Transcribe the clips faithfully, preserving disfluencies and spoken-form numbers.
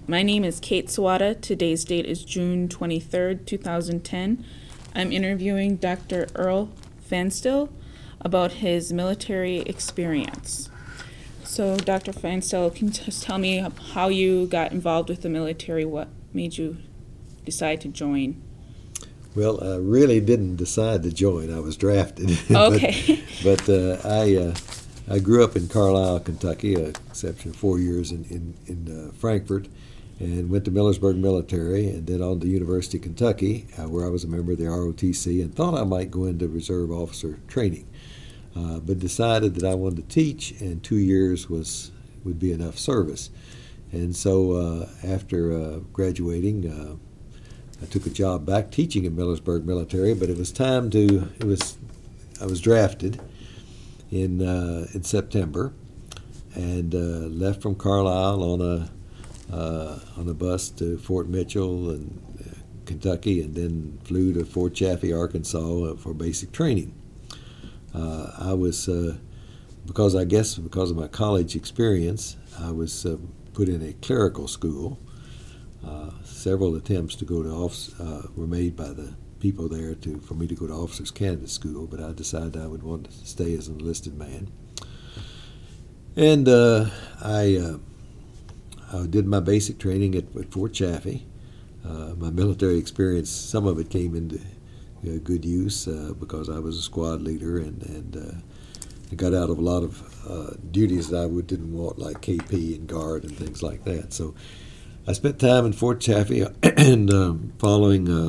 My name is Kate Sawada. Today's date is June twenty-third, two thousand ten. I'm interviewing Doctor Earl Pfanstiel about his military experience. So, Doctor Pfanstiel, can you just tell me how you got involved with the military? What made you decide to join? Well, I really didn't decide to join. I was drafted. Okay. but but uh, I uh, I grew up in Carlisle, Kentucky, a exception of four years in in, in uh, Frankfort, and went to Millersburg Military, and then on to University of Kentucky, uh, where I was a member of the R O T C, and thought I might go into reserve officer training, uh, but decided that I wanted to teach, and two years was would be enough service, and so uh, after uh, graduating. Uh, I took a job back teaching at Millersburg Military, but it was time to. It was, I was drafted in uh, in September, and uh, left from Carlisle on a uh, on a bus to Fort Mitchell and uh, Kentucky, and then flew to Fort Chaffee, Arkansas, for basic training. Uh, I was uh, because I guess because of my college experience, I was uh, put in a clerical school. Uh, several attempts to go to office uh, were made by the people there to for me to go to officers candidate school, but I decided I would want to stay as an enlisted man. And uh, I, uh, I did my basic training at, at Fort Chaffee. Uh, my military experience, some of it came into uh, good use uh, because I was a squad leader, and, and uh, I got out of a lot of uh, duties that I would, didn't want, like K P and guard and things like that. So I spent time in Fort Chaffee, and um, following uh,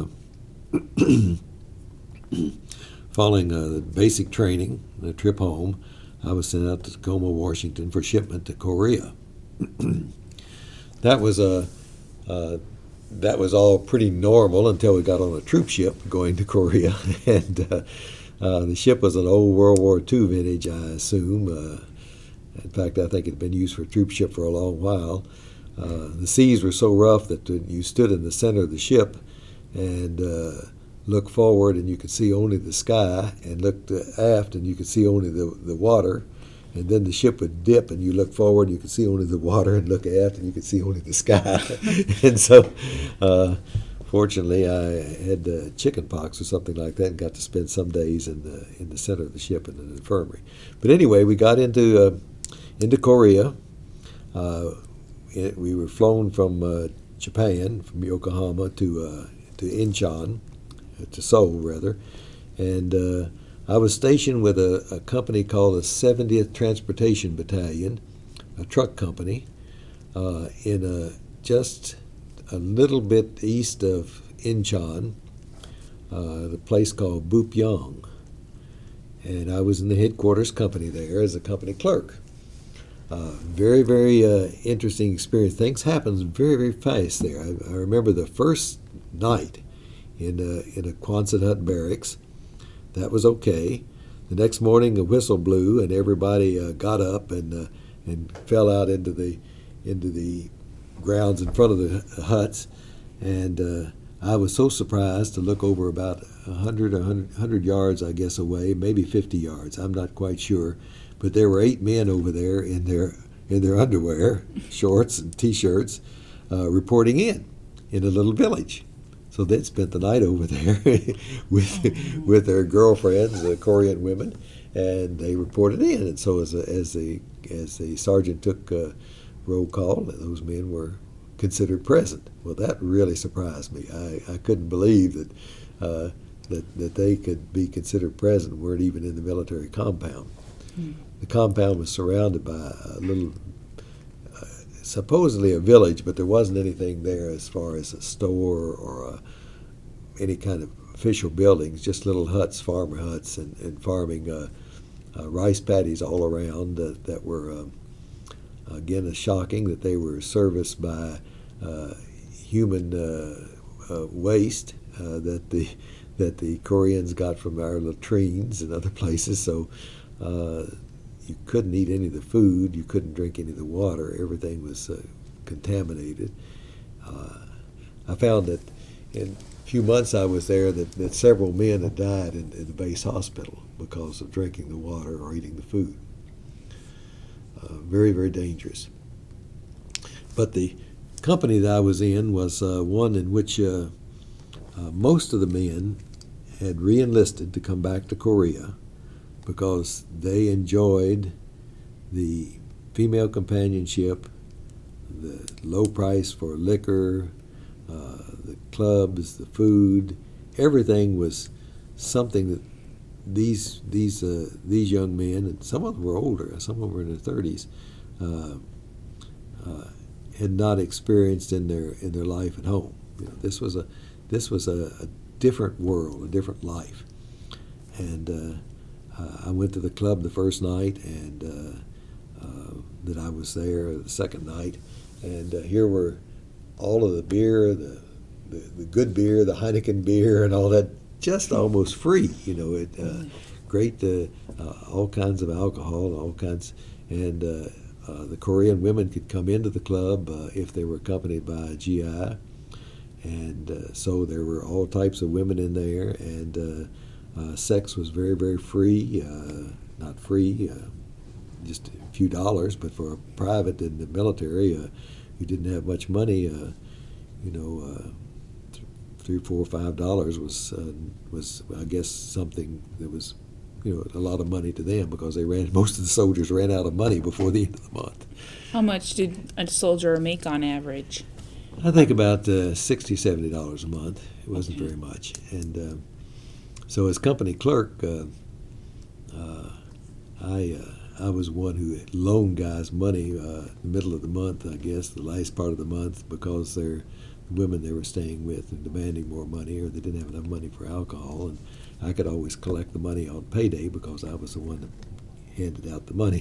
following uh, the basic training, the trip home, I was sent out to Tacoma, Washington for shipment to Korea. That was a uh, that was all pretty normal until we got on a troop ship going to Korea, and uh, uh, the ship was an old World War Two vintage, I assume. Uh, in fact, I think it had been used for a troop ship for a long while. Uh, the seas were so rough that you stood in the center of the ship and uh, looked forward and you could see only the sky, and looked uh, aft and you could see only the, the water, and then the ship would dip and you look forward and you could see only the water, and look aft and you could see only the sky. And so uh, fortunately I had uh, chicken pox or something like that and got to spend some days in the in the center of the ship in an infirmary. But anyway, we got into, uh, into Korea. Uh, It, we were flown from uh, Japan, from Yokohama to uh, to Incheon, uh, to Seoul rather, and uh, I was stationed with a, a company called the seventieth Transportation Battalion, a truck company, uh, in a just a little bit east of Incheon, uh, the place called Bupyeong, and I was in the headquarters company there as a company clerk. Uh, very, very uh, interesting experience. Things happen very, very fast there. I, I remember the first night in a, in a Quonset hut barracks. That was okay. The next morning, a whistle blew, and everybody uh, got up and uh, and fell out into the into the grounds in front of the huts. And uh, I was so surprised to look over about a hundred, a hundred yards, I guess, away, maybe fifty yards. I'm not quite sure. But there were eight men over there in their in their underwear, shorts and T-shirts, uh, reporting in in a little village. So they'd spent the night over there with with their girlfriends, the Korean women, and they reported in. And so as a, as the as the sergeant took uh, roll call, those men were considered present. Well, that really surprised me. I, I couldn't believe that uh, that that they could be considered present and weren't even in the military compound. Mm. The compound was surrounded by a little, uh, supposedly a village, but there wasn't anything there as far as a store or a, any kind of official buildings, just little huts, farmer huts, and, and farming uh, uh, rice paddies all around uh, that were, um, again, shocking that they were serviced by uh, human uh, uh, waste uh, that the that the Koreans got from our latrines and other places. So uh, you couldn't eat any of the food, you couldn't drink any of the water. Everything was uh, contaminated. Uh, I found that in a few months I was there that, that several men had died in, in the base hospital because of drinking the water or eating the food. Uh, very, very dangerous. But the company that I was in was uh, one in which uh, uh, most of the men had re-enlisted to come back to Korea because they enjoyed the female companionship, the low price for liquor, uh, the clubs, the food. Everything was something that these these uh, these young men, and some of them were older, some of them were in their thirties, uh, uh, had not experienced in their in their life at home. You know, this was a this was a, a different world, a different life. And uh, uh, I went to the club the first night, and uh, uh, that I was there the second night, and uh, here were all of the beer, the, the the good beer, the Heineken beer, and all that, just almost free. You know, it uh, great, uh, uh, all kinds of alcohol, all kinds, and uh, uh, the Korean women could come into the club uh, if they were accompanied by a G I, and uh, so there were all types of women in there, and uh, uh, sex was very, very free, uh, not free, uh, just a few dollars, but for a private in the military uh, who didn't have much money, uh, you know, uh, th- three, four, five dollars was uh, was I guess something that was, you know, a lot of money to them because they ran. Most of the soldiers ran out of money before the end of the month. How much did a soldier make on average? I think about uh, sixty, seventy dollars a month. It wasn't Okay. very much, and uh, so as company clerk, uh, uh, I. Uh, I was one who loaned guys money uh, in the middle of the month, I guess, the last part of the month, because they're the women they were staying with and demanding more money, or they didn't have enough money for alcohol. And I could always collect the money on payday because I was the one that handed out the money.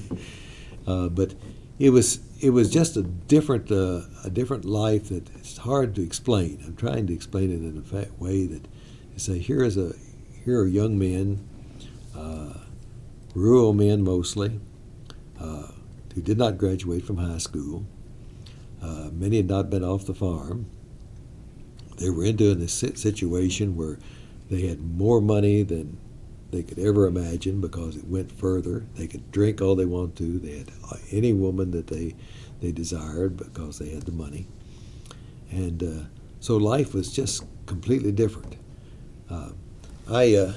uh, but it was it was just a different uh, a different life that it's hard to explain. I'm trying to explain it in a fact way that you say here is a here are young men. Uh, rural men mostly, uh, who did not graduate from high school. Uh, many had not been off the farm. They were into a situation where they had more money than they could ever imagine because it went further. They could drink all they wanted to. They had any woman that they, they desired because they had the money. And uh, so life was just completely different. Uh, I... Uh,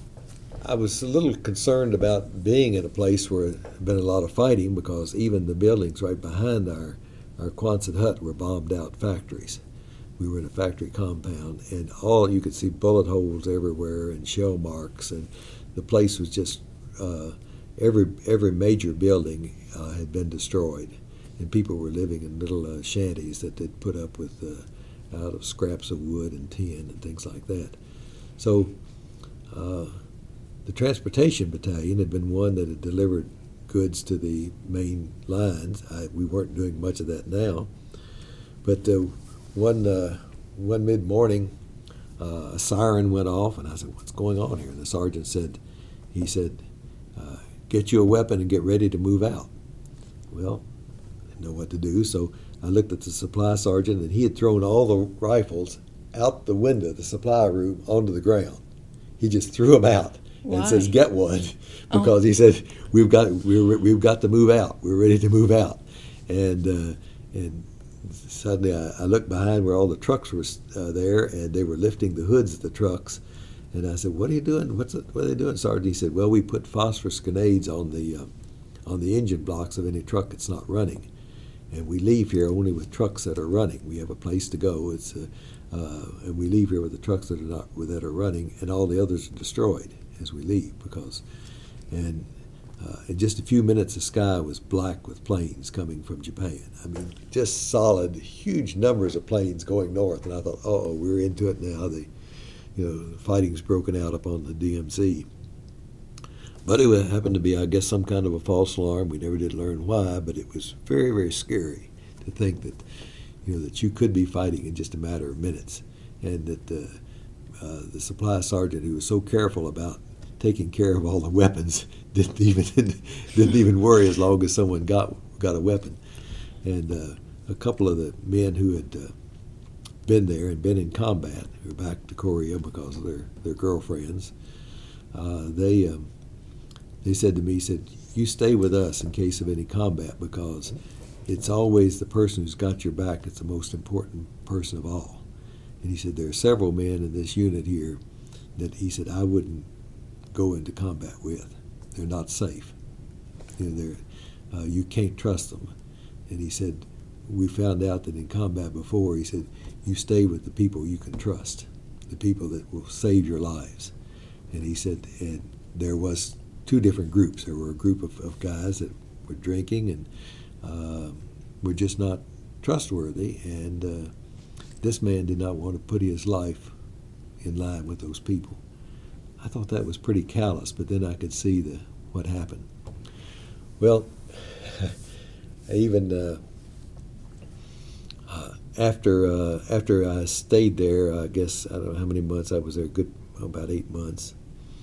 I was a little concerned about being in a place where there had been a lot of fighting because even the buildings right behind our, our Quonset hut were bombed out factories. We were in a factory compound, and all you could see bullet holes everywhere and shell marks, and the place was just uh, every every major building uh, had been destroyed, and people were living in little uh, shanties that they'd put up with uh, out of scraps of wood and tin and things like that. So. Uh, The transportation battalion had been one that had delivered goods to the main lines. I, we weren't doing much of that now. But uh, one uh, one mid-morning, uh, a siren went off, and I said, "What's going on here?" And the sergeant said, he said, uh, "Get you a weapon and get ready to move out." Well, I didn't know what to do, so I looked at the supply sergeant, and he had thrown all the rifles out the window of the supply room onto the ground. He just threw them out. Why? And says, "Get one," because oh. he said, "We've got we're, we've got to move out. We're ready to move out." And uh, and suddenly I, I looked behind where all the trucks were uh, there, and they were lifting the hoods of the trucks. And I said, "What are you doing? What's it, what are they doing, Sergeant?" He said, "Well, we put phosphorus grenades on the uh, on the engine blocks of any truck that's not running, and we leave here only with trucks that are running. We have a place to go. It's uh, uh, and we leave here with the trucks that are not that are running, and all the others are destroyed as we leave because." And uh, in just a few minutes, the sky was black with planes coming from Japan. I mean, just solid, huge numbers of planes going north. And I thought, oh, we're into it now. The, you know, the fighting's broken out up on the D M C. But it happened to be, I guess, some kind of a false alarm. We never did learn why, but it was very, very scary to think that, you know, that you could be fighting in just a matter of minutes, and that uh, uh, the supply sergeant, who was so careful about taking care of all the weapons, didn't even didn't even worry as long as someone got got a weapon. And uh, a couple of the men who had uh, been there and been in combat, who were back to Korea because of their, their girlfriends, uh, they um, they said to me, said, "You stay with us in case of any combat, because it's always the person who's got your back that's the most important person of all. And he said, there are several men in this unit here that he said, I wouldn't go into combat with. They're not safe. You know, they're, uh, you can't trust them. And he said, we found out that in combat before, he said, you stay with the people you can trust, the people that will save your lives. And he said, and there was two different groups. There were a group of, of guys that were drinking and uh, were just not trustworthy, and uh, this man did not want to put his life in line with those people. I thought that was pretty callous, but then I could see the what happened. Well, even uh, uh, after uh, after I stayed there, I guess I don't know how many months I was there. Good, about eight months.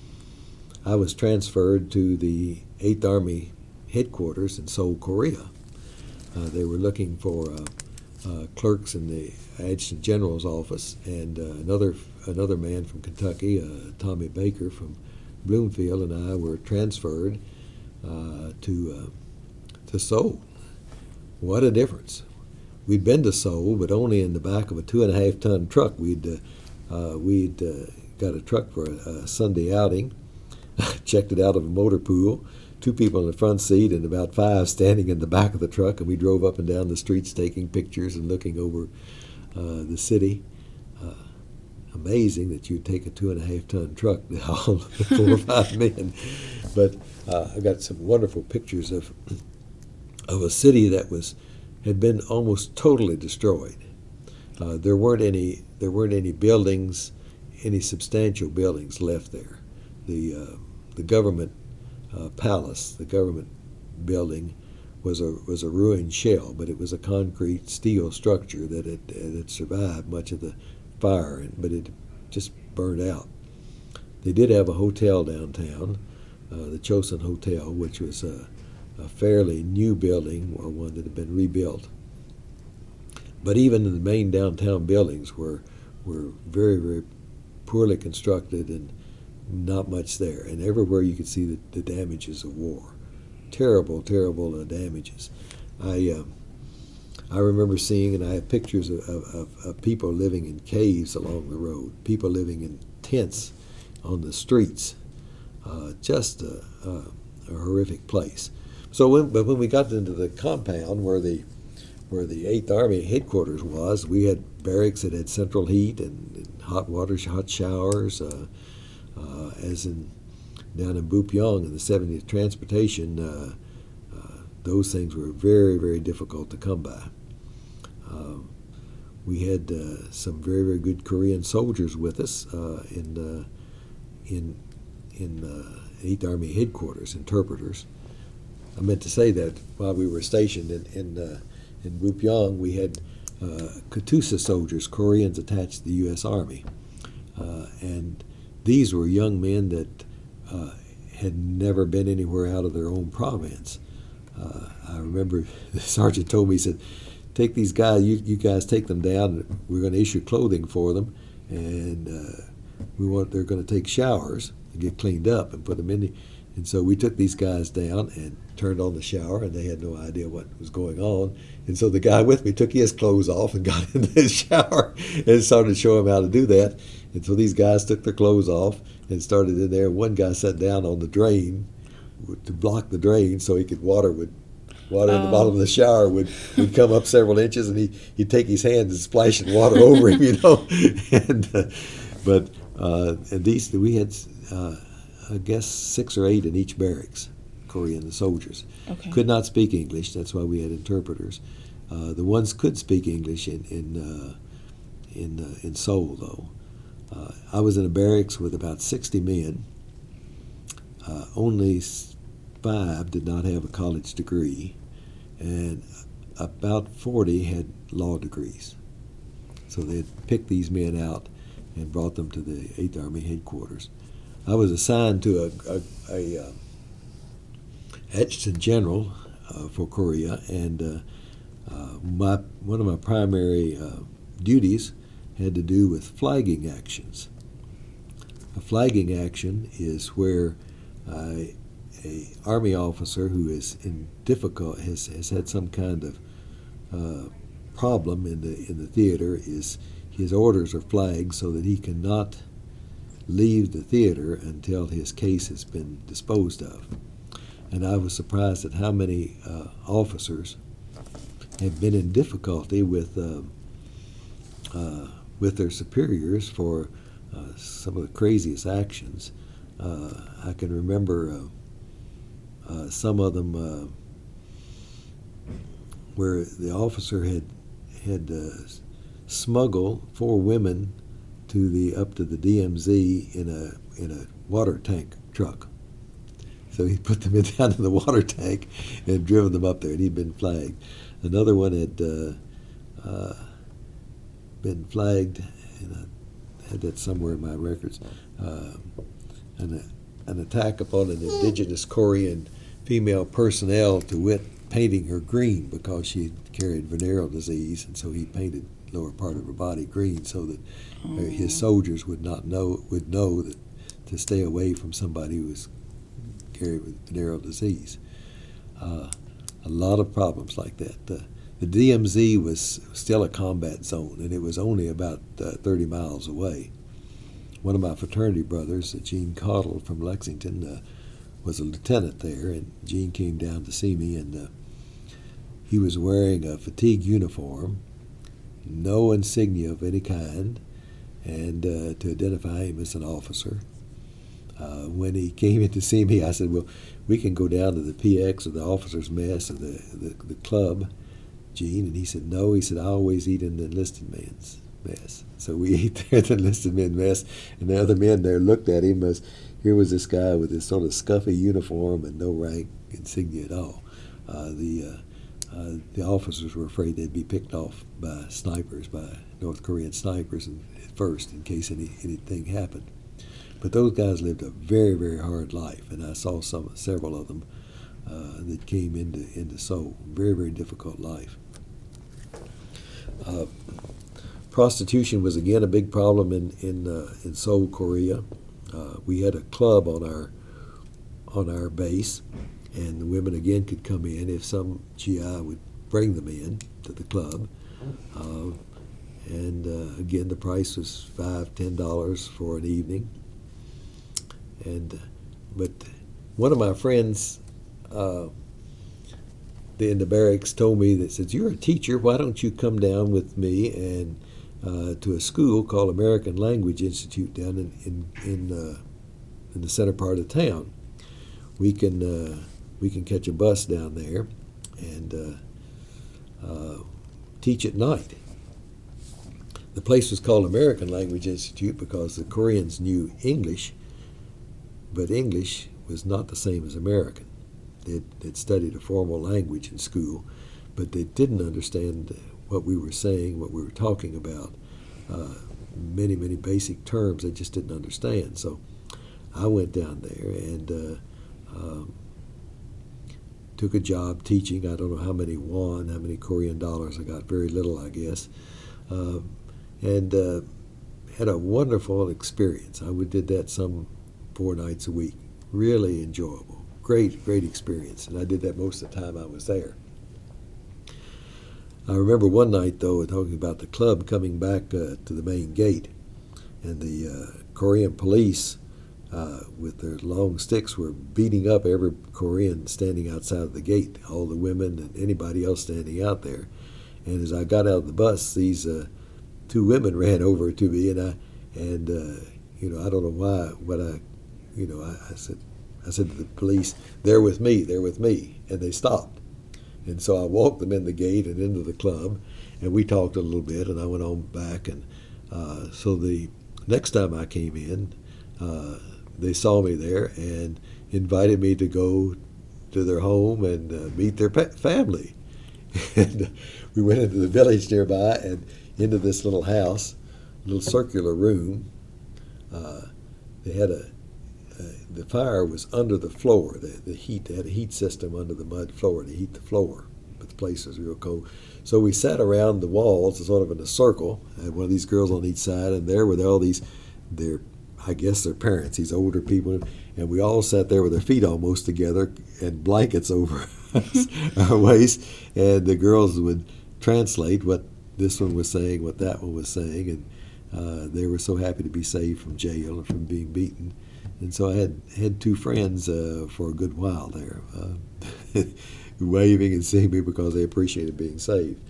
I was transferred to the Eighth Army headquarters in Seoul, Korea. Uh, they were looking for uh, uh, clerks in the Adjutant General's office, and uh, another another man from Kentucky, uh, Tommy Baker from Bloomfield, and I were transferred uh, to uh, to Seoul. What a difference! We'd been to Seoul, but only in the back of a two and a half ton truck. We'd uh, uh, we'd uh, got a truck for a, a Sunday outing. Checked it out of a motor pool. Two people in the front seat and about five standing in the back of the truck, and we drove up and down the streets taking pictures and looking over uh, the city. Uh, amazing that you'd take a two and a half ton truck to haul four or five men. But uh, I got some wonderful pictures of of a city that was had been almost totally destroyed. Uh, there weren't any there weren't any buildings, any substantial buildings left there. The uh, the government Uh, palace, the government building, was a was a ruined shell, but it was a concrete steel structure that had, that had survived much of the fire, but it just burned out. They did have a hotel downtown, uh, the Chosun Hotel, which was a, a fairly new building, or one that had been rebuilt. But even the main downtown buildings were were very, very poorly constructed and not much there, and everywhere you could see the, the damages of war. Terrible, terrible uh, damages. I um, I remember seeing, and I have pictures of, of, of people living in caves along the road, people living in tents on the streets. Uh, just a, a, a horrific place. So, when, but when we got into the compound where the where the Eighth Army headquarters was, we had barracks that had central heat and, and hot water, hot showers. Uh, Uh, as in down in Bupyeong in the seventieth Transportation, uh, uh, those things were very, very difficult to come by. Uh, we had uh, some very, very good Korean soldiers with us uh, in uh, in in uh, Eighth Army headquarters, interpreters. I meant to say that while we were stationed in in, uh, in Bupyeong, we had uh, Katusa soldiers, Koreans attached to the U S Army, uh, and these were young men that uh, had never been anywhere out of their own province. Uh, I remember the sergeant told me, he said, take these guys, you, you guys take them down, we're going to issue clothing for them, and uh, we want they're going to take showers and get cleaned up and put them in the, and so we took these guys down and turned on the shower, and they had no idea what was going on. And so the guy with me took his clothes off and got in the shower and started to show him how to do that. And so these guys took their clothes off and started in there. One guy sat down on the drain to block the drain so he could water would water in the bottom of the shower would, would come up several inches, and he, he'd take his hands and splash the water over him, you know. and uh, But uh, and these we had, uh, I guess, six or eight in each barracks. Korean soldiers Okay. could not speak English. That's why we had interpreters. Uh, the ones could speak English in in uh, in, uh, in Seoul, though. Uh, I was in a barracks with about sixty men. Uh, only five did not have a college degree, and about forty had law degrees. So they had picked these men out and brought them to the Eighth Army headquarters. I was assigned to a, a, a uh, Adjutant General uh, for Korea, and uh, uh, my one of my primary uh, duties had to do with flagging actions. A flagging action is where uh, a Army officer who is in difficult has, has had some kind of uh, problem in the in the theater is his orders are flagged so that he cannot leave the theater until his case has been disposed of. And I was surprised at how many uh, officers have been in difficulty with uh, uh, with their superiors for uh, some of the craziest actions. Uh, I can remember uh, uh, some of them uh, where the officer had had uh, smuggled four women to the up to the D M Z in a in a water tank truck. So he put them in, down in the water tank and driven them up there, and he'd been flagged. Another one had uh, uh, been flagged, and I had that somewhere in my records, uh, an, an attack upon an indigenous Korean female personnel, to wit, painting her green because she had carried venereal disease, and so he painted the lower part of her body green so that oh. his soldiers would not know would know that to stay away from somebody who was carried with venereal disease. Uh, a lot of problems like that. Uh, the D M Z was still a combat zone, and it was only about uh, thirty miles away. One of my fraternity brothers, uh, Gene Cottle from Lexington, uh, was a lieutenant there, and Gene came down to see me, and uh, he was wearing a fatigue uniform, no insignia of any kind, and uh, to identify him as an officer. Uh, when he came in to see me, I said, well, we can go down to the P X or the officers' mess or the, the, the club, Gene. And he said, no. He said, I always eat in the enlisted men's mess. So we ate there at the enlisted men's mess, and the other men there looked at him as here was this guy with this sort of scuffy uniform and no rank insignia at all. Uh, the, uh, uh, the officers were afraid they'd be picked off by snipers, by North Korean snipers in, at first in case any, anything happened. But those guys lived a very, very hard life, and I saw some, several of them uh, that came into into Seoul. Very, very difficult life. Uh, prostitution was again a big problem in in uh, in Seoul, Korea. Uh, we had a club on our on our base, and the women again could come in if some G I would bring them in to the club. Uh, and uh, again, the price was five, ten dollars for an evening. And but one of my friends uh, in the barracks told me that says, "You're a teacher. Why don't you come down with me and uh, to a school called American Language Institute down in in in, uh, in the center part of town? We can uh, we can catch a bus down there and uh, uh, teach at night." The place was called American Language Institute because the Koreans knew English. But English was not the same as American. They'd, they'd studied a formal language in school, but they didn't understand what we were saying, what we were talking about. Uh, many, many basic terms they just didn't understand. So I went down there and uh, um, took a job teaching. I don't know how many won, how many Korean dollars I got. Very little, I guess. Uh, and uh, had a wonderful experience. I would did that some four nights a week. Really enjoyable. Great, great experience. And I did that most of the time I was there. I remember one night, though, talking about the club, coming back uh, to the main gate, and the uh, Korean police, uh, with their long sticks, were beating up every Korean standing outside of the gate, all the women and anybody else standing out there. And as I got out of the bus, these uh, two women ran over to me, and I, and uh, you know, I don't know why, what I, you know, I, I said, I said to the police, "They're with me, they're with me," and they stopped. And so I walked them in the gate and into the club, and we talked a little bit, and I went on back. And uh, so the next time I came in, uh, they saw me there and invited me to go to their home and uh, meet their pa- family. And we went into the village nearby and into this little house, little circular room. Uh, they had a Uh, the fire was under the floor. The, the heat, they had a heat system under the mud floor to heat the floor, but the place was real cold. So we sat around the walls, sort of in a circle. I had one of these girls on each side, and there were all these, their, I guess their parents, these older people, and we all sat there with our feet almost together and blankets over our waist, and the girls would translate what this one was saying, what that one was saying, and uh, they were so happy to be saved from jail and from being beaten. And so I had had two friends uh, for a good while there, uh, waving and seeing me because they appreciated being saved.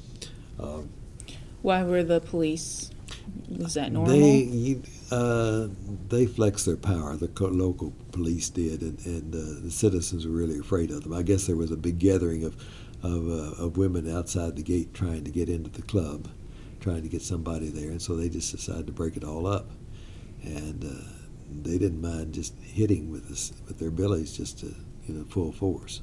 Um, Why were the police? Was that normal? They uh, they flexed their power. The co- local police did, and, and uh, the citizens were really afraid of them. I guess there was a big gathering of of, uh, of women outside the gate trying to get into the club, trying to get somebody there, and so they just decided to break it all up. And uh, they didn't mind just hitting with this, with their billies, just to, you know, full force.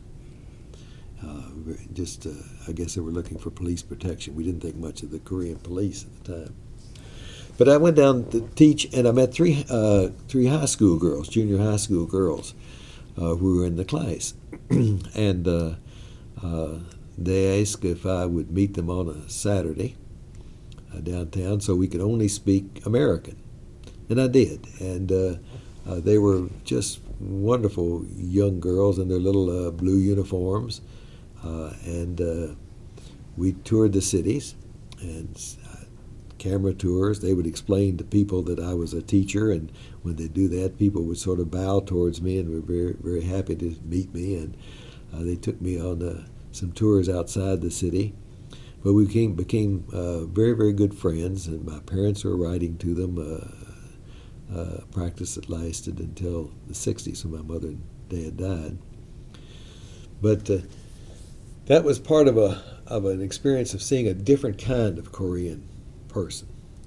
Uh, just, uh, I guess they were looking for police protection. We didn't think much of the Korean police at the time. But I went down to teach, and I met three uh, three high school girls, junior high school girls, uh, who were in the class. and uh, uh, they asked if I would meet them on a Saturday uh, downtown so we could only speak American. And I did. And uh, uh, they were just wonderful young girls in their little uh, blue uniforms. Uh, and uh, we toured the cities and uh, camera tours. They would explain to people that I was a teacher, and when they do that, people would sort of bow towards me and were very, very happy to meet me. And uh, they took me on uh, some tours outside the city. But we became, became uh, very, very good friends, and my parents were writing to them. Uh, uh, practice that lasted until the sixties when my mother and dad died. But uh, that was part of a of an experience of seeing a different kind of Korean person.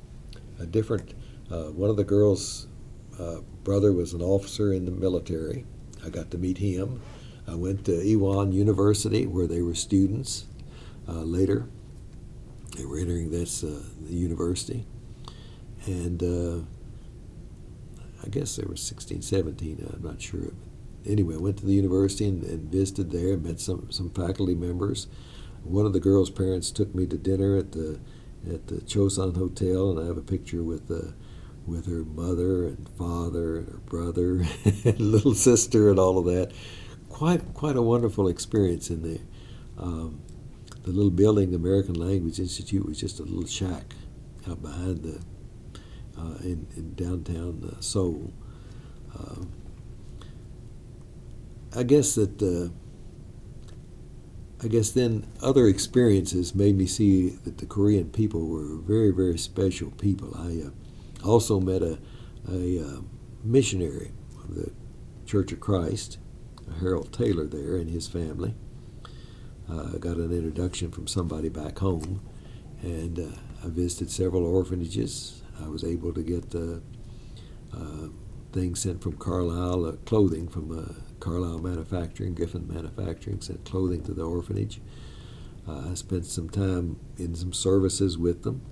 A different. Uh, one of the girls' uh, brother was an officer in the military. I got to meet him. I went to Ewon University where they were students. Uh, later, they were entering this uh, the university, and uh, I guess they were sixteen, seventeen. I'm not sure. Anyway, I went to the university and, and visited there, met some, some faculty members. One of the girls' parents took me to dinner at the at the Chosun Hotel, and I have a picture with uh, with her mother and father and her brother and little sister and all of that. Quite quite a wonderful experience in there. Um, the little building, the American Language Institute, was just a little shack out behind the uh, in, in downtown uh, Seoul. Uh, I guess that uh, I guess then other experiences made me see that the Korean people were very, very special people. I uh, also met a, a uh, missionary of the Church of Christ, Harold Taylor, there, and his family. I uh, got an introduction from somebody back home, and uh, I visited several orphanages. I was able to get uh, uh, things sent from Carlisle, uh, clothing from uh, Carlisle Manufacturing, Griffin Manufacturing, sent clothing to the orphanage. Uh, I spent some time in some services with them.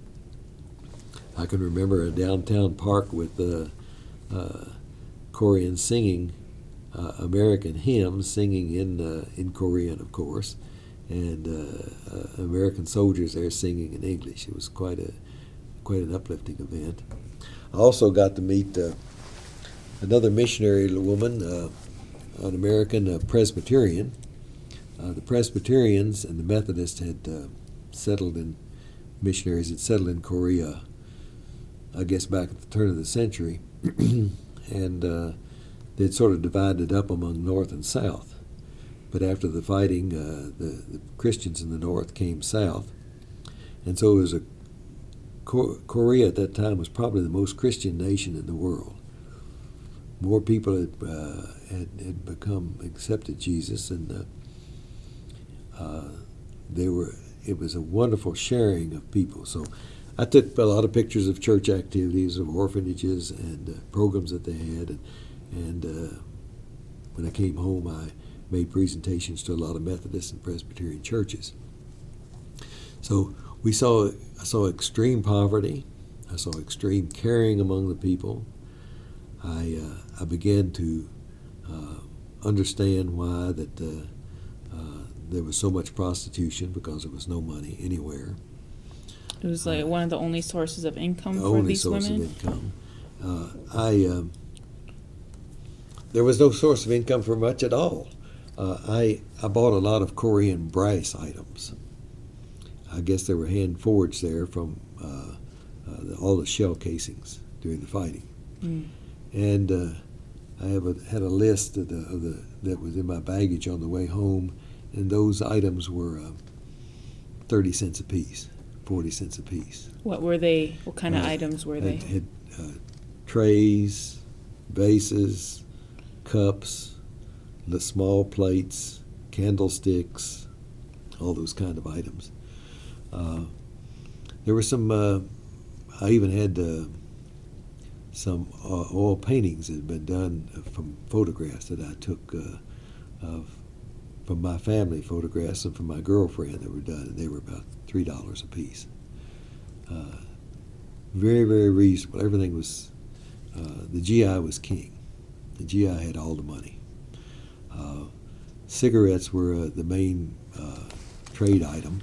I can remember a downtown park with uh, uh, Korean singing uh, American hymns, singing in uh, in Korean, of course, and uh, uh, American soldiers there singing in English. It was quite a quite an uplifting event. I also got to meet uh, another missionary woman, uh, an American uh, Presbyterian. Uh, the Presbyterians and the Methodists had uh, settled in, missionaries had settled in Korea, I guess back at the turn of the century, and uh, they'd sort of divided up among North and South. But after the fighting, uh, the, the Christians in the North came south, and so it was a Korea at that time was probably the most Christian nation in the world. More people had uh, had, had become accepted Jesus, and uh, uh, they were. It was a wonderful sharing of people. So, I took a lot of pictures of church activities, of orphanages, and uh, programs that they had, and, and uh, when I came home, I made presentations to a lot of Methodist and Presbyterian churches. So we saw. I saw extreme poverty. I saw extreme caring among the people. I uh, I began to uh, understand why that uh, uh, there was so much prostitution, because there was no money anywhere. It was like uh, one of the only sources of income for only these source women? of income. Uh, I um, there was no source of income for much at all. Uh, I I bought a lot of Korean brass items. I guess they were hand forged there from uh, uh, the, all the shell casings during the fighting. Mm. And uh, I have a, had a list of the, of the that was in my baggage on the way home, and those items were uh, thirty cents a piece, forty cents a piece. What were they? What kind of uh, items were they? Had, had uh, trays, vases, cups, the small plates, candlesticks, all those kind of items. Uh, there were some, uh, I even had uh, some uh, oil paintings that had been done from photographs that I took uh, of, from my family photographs and from my girlfriend that were done, and they were about three dollars a piece. Uh, very, very reasonable. Everything was, uh, the G I was king. The G I had all the money. Uh, cigarettes were uh, the main uh, trade item,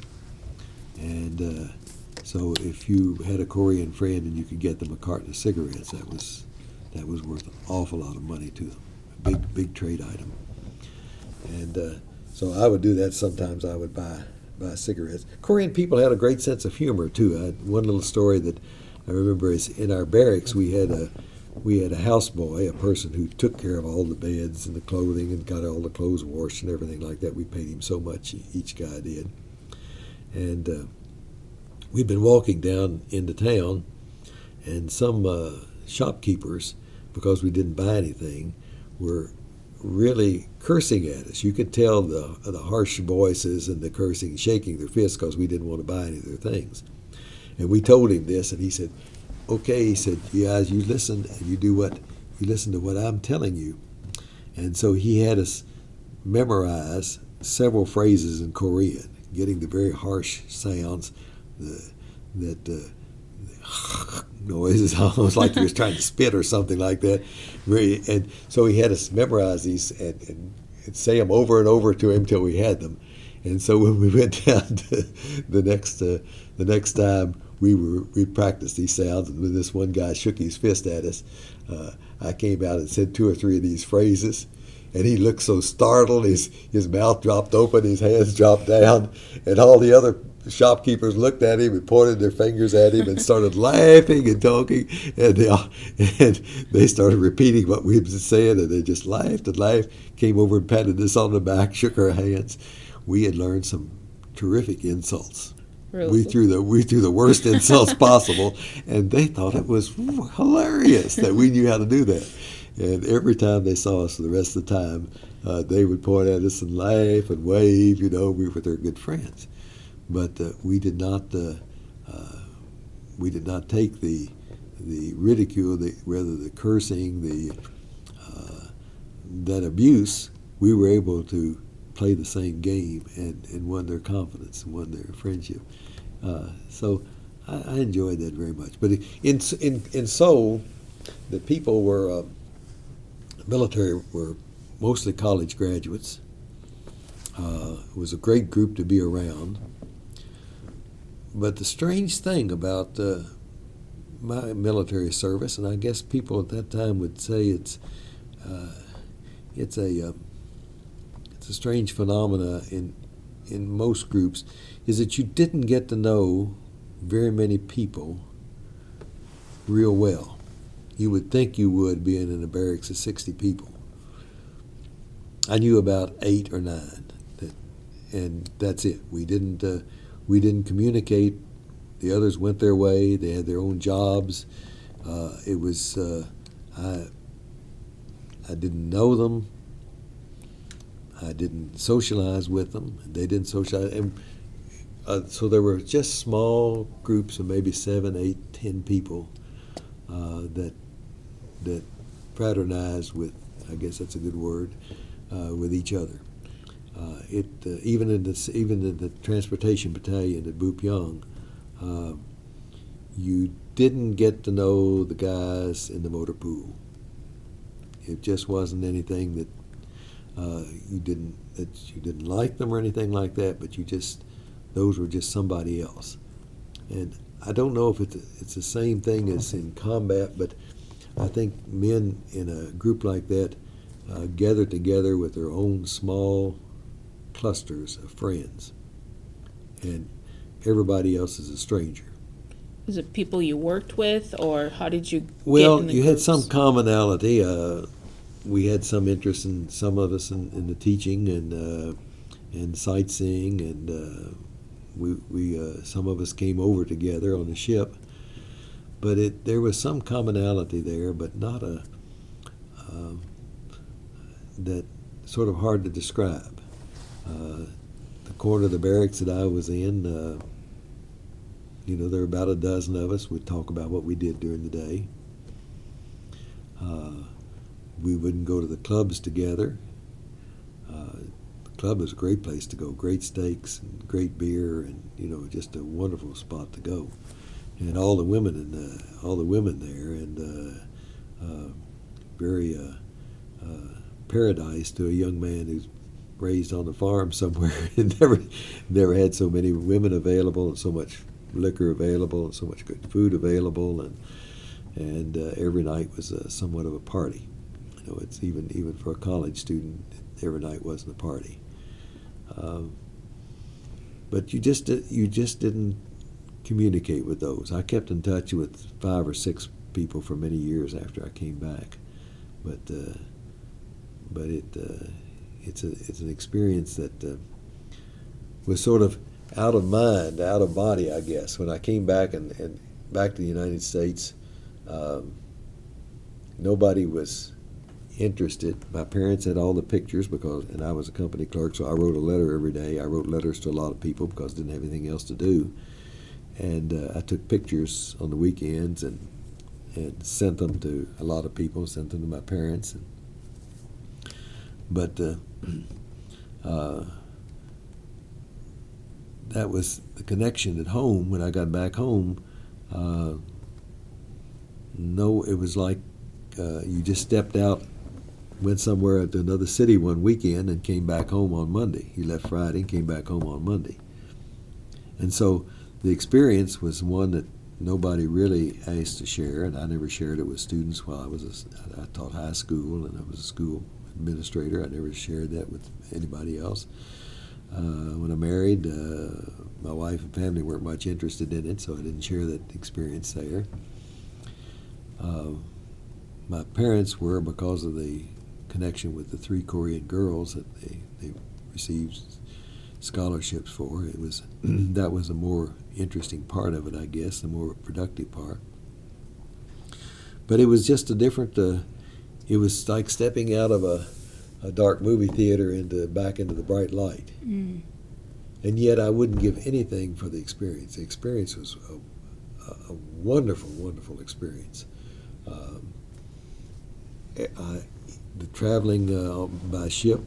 and uh, so if you had a Korean friend and you could get them a carton of cigarettes, that was that was worth an awful lot of money to them. A big, big trade item. And uh, so I would do that. Sometimes I would buy buy cigarettes. Korean people had a great sense of humor too. I had one little story that I remember is in our barracks we had a we had a houseboy, a person who took care of all the beds and the clothing and got all the clothes washed and everything like that. We paid him so much, each guy did. And uh, we'd been walking down into town, and some uh, shopkeepers, because we didn't buy anything, were really cursing at us. You could tell the the harsh voices and the cursing, shaking their fists because we didn't want to buy any of their things. And we told him this, and he said, "Okay," he said, "you guys, you listen and you do what you listen to what I'm telling you." And so he had us memorize several phrases in Korean, getting the very harsh sounds, the that uh, noises, almost like he was trying to spit or something like that. And so he had us memorize these and, and, and say them over and over to him till we had them. And so when we went down to the next uh, the next time, we were we practiced these sounds. And when this one guy shook his fist at us, uh, I came out and said two or three of these phrases. And he looked so startled, his his mouth dropped open, his hands dropped down, and all the other shopkeepers looked at him and pointed their fingers at him and started laughing and talking, and they, and they started repeating what we were saying, and they just laughed and laughed, came over and patted us on the back, shook our hands. We had learned some terrific insults. Really? We threw the we threw the worst insults possible, and they thought it was hilarious that we knew how to do that. And every time they saw us, the rest of the time, uh, they would point at us and laugh and wave. You know, we were their good friends. But uh, we did not uh, uh, we did not take the the ridicule, the rather the cursing, the uh, that abuse. We were able to play the same game and, and won their confidence and won their friendship. Uh, so I, I enjoyed that very much. But in in in Seoul, the people were. Uh, military were mostly college graduates. Uh, it was a great group to be around. But the strange thing about uh, my military service, and I guess people at that time would say it's uh, it's a uh, it's a strange phenomena in in most groups, is that you didn't get to know very many people real well. You would think you would, being in a barracks of sixty people. I knew about eight or nine, that, and that's it. We didn't uh, we didn't communicate. The others went their way. They had their own jobs. Uh, it was uh, I I didn't know them. I didn't socialize with them. They didn't socialize, and uh, so there were just small groups of maybe seven, eight, ten people uh, that. that fraternized with, I guess that's a good word, uh, with each other. Uh, it uh, even in the even in the transportation battalion at Bupyeong, uh, you didn't get to know the guys in the motor pool. It just wasn't anything that uh, you didn't that you didn't like them or anything like that, but you just those were just somebody else. And I don't know if it's it's the same thing as in combat, but I think men in a group like that uh, gather together with their own small clusters of friends, and everybody else is a stranger. Was it people you worked with, or how did you Well, get in the you groups? had some commonality. Uh, we had some interest in some of us in, in the teaching and uh, and sightseeing, and uh, we we uh, some of us came over together on the ship. But it there was some commonality there, but not a uh, that sort of hard to describe. Uh, the corner of the barracks that I was in, uh, you know, there were about a dozen of us. We'd talk about what we did during the day. Uh, we wouldn't go to the clubs together. Uh, the club was a great place to go. Great steaks and great beer, and you know, just a wonderful spot to go. And all the women in the, all the women there, and uh, uh, very uh, uh, paradise to a young man who's raised on the farm somewhere and never never had so many women available and so much liquor available and so much good food available, and and uh, every night was uh, somewhat of a party. You know, it's even even for a college student, every night wasn't a party. Um, but you just you just didn't communicate with those. I kept in touch with five or six people for many years after I came back, but uh, but it uh, it's a it's an experience that uh, was sort of out of mind, out of body, I guess. When I came back and, and back to the United States, um, nobody was interested. My parents had all the pictures because, and I was a company clerk, so I wrote a letter every day. I wrote letters to a lot of people because I didn't have anything else to do. And uh, I took pictures on the weekends and and sent them to a lot of people, sent them to my parents. And, but uh, uh, that was the connection at home. When I got back home, uh, no, it was like uh, you just stepped out, went somewhere to another city one weekend and came back home on Monday. You left Friday and came back home on Monday. And so the experience was one that nobody really asked to share, and I never shared it with students while I was a, I taught high school and I was a school administrator. I never shared that with anybody else. Uh, when I married, uh, my wife and family weren't much interested in it, so I didn't share that experience there. Uh, my parents were, because of the connection with the three Korean girls that they, they received scholarships for. It was that was a more interesting part of it, I guess, the more productive part. But it was just a different. Uh, it was like stepping out of a, a dark movie theater into back into the bright light. Mm. And yet, I wouldn't give anything for the experience. The experience was a, a wonderful, wonderful experience. Um, I, the traveling uh, by ship.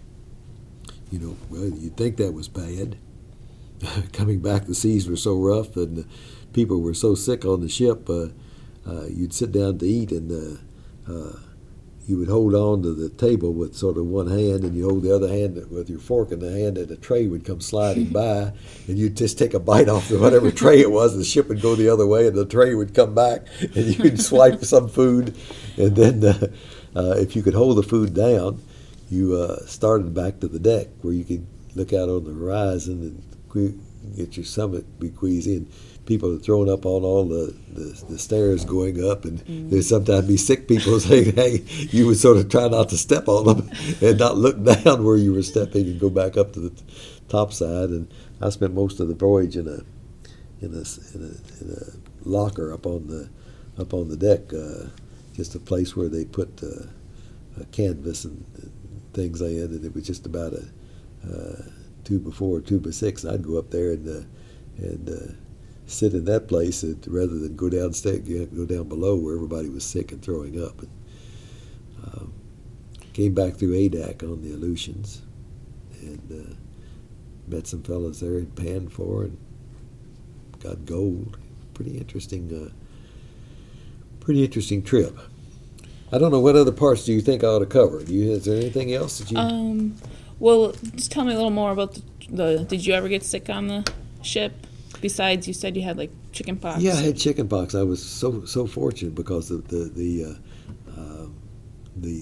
You know, well, you'd think that was bad. Coming back, the seas were so rough and the people were so sick on the ship. Uh, uh, you'd sit down to eat and uh, uh, you would hold on to the table with sort of one hand and you hold the other hand with your fork in the hand, and a tray would come sliding by and you'd just take a bite off of whatever tray it was. The ship would go the other way and the tray would come back and you could swipe some food. And then uh, uh, if you could hold the food down, you uh, started back to the deck where you could look out on the horizon and que- get your stomach be queasy, and people are thrown up on all the, the, the stairs going up, and mm-hmm. there'd sometimes be sick people saying, hey, you would sort of try not to step on them and not look down where you were stepping and go back up to the t- top side. And I spent most of the voyage in a in a, in a, in a locker up on the up on the deck, uh, just a place where they put uh, a canvas and, and things in, and it was just about a uh, two by four, two by six, and I'd go up there and uh, and uh, sit in that place and, rather than go downstairs, go down below where everybody was sick and throwing up. And, uh, came back through A D A C on the Aleutians and uh, met some fellows there in Pan four and got gold. Pretty interesting, uh, pretty interesting trip. I don't know, what other parts do you think I ought to cover? Do you, is there anything else that you... Um, well, just tell me a little more about the, the... Did you ever get sick on the ship? Besides, you said you had, like, chicken pox. Yeah, I had chicken pox. I was so so fortunate because of the the uh, uh, the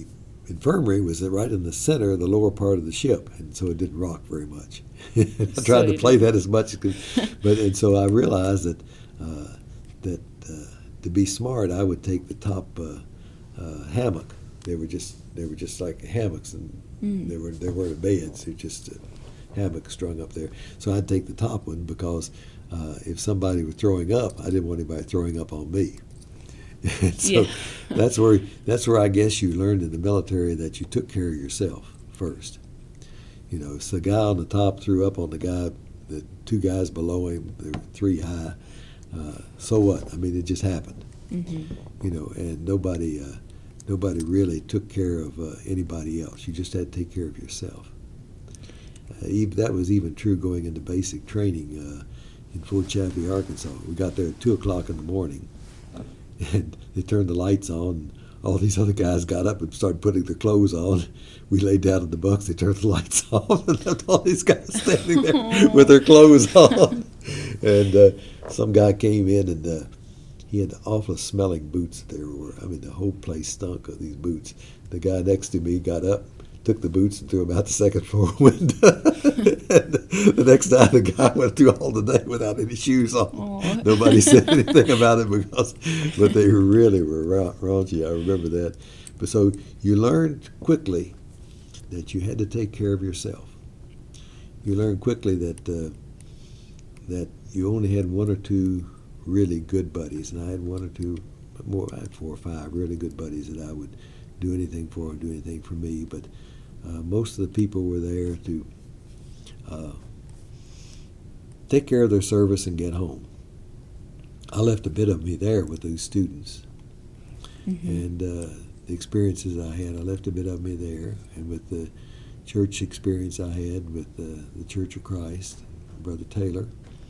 infirmary was right in the center of the lower part of the ship, and so it didn't rock very much. I tried So to you play did. that as much as could, but and so I realized that uh, that uh, to be smart, I would take the top uh, uh, hammock. They were just they were just like hammocks, and Mm. they were they weren't beds. They were just uh, hammocks strung up there. So I'd take the top one because uh, if somebody was throwing up, I didn't want anybody throwing up on me. And so Yeah. that's where that's where I guess you learned in the military that you took care of yourself first. You know, so the guy on the top threw up on the guy, the two guys below him, there were three high. Uh, so what? I mean, it just happened. Mm-hmm. You know, and nobody uh, nobody really took care of uh, anybody else. You just had to take care of yourself. Uh, even, that was even true going into basic training uh, in Fort Chaffee, Arkansas. We got there at two o'clock in the morning, and they turned the lights on. And all these other guys got up and started putting their clothes on. We laid down in the bunks. They turned the lights off and left all these guys standing there with their clothes on. And uh, some guy came in, and uh, he had the awfulest smelling boots that there were. I mean, the whole place stunk of these boots. The guy next to me got up, took the boots, and threw them out the second floor window. And the next time, the guy went through all the day without any shoes on. Aw. Nobody said anything about it because, but they really were ra- raunchy. I remember that. But so you learned quickly that you had to take care of yourself. You learned quickly that uh, that you only had one or two really good buddies, and I had one or two more. I had four or five really good buddies that I would do anything for and do anything for me. But uh, most of the people were there to uh, take care of their service and get home. I left a bit of me there with those students, Mm-hmm. and uh, the experiences I had. I left a bit of me there, and with the church experience I had with the, the Church of Christ, Brother Taylor.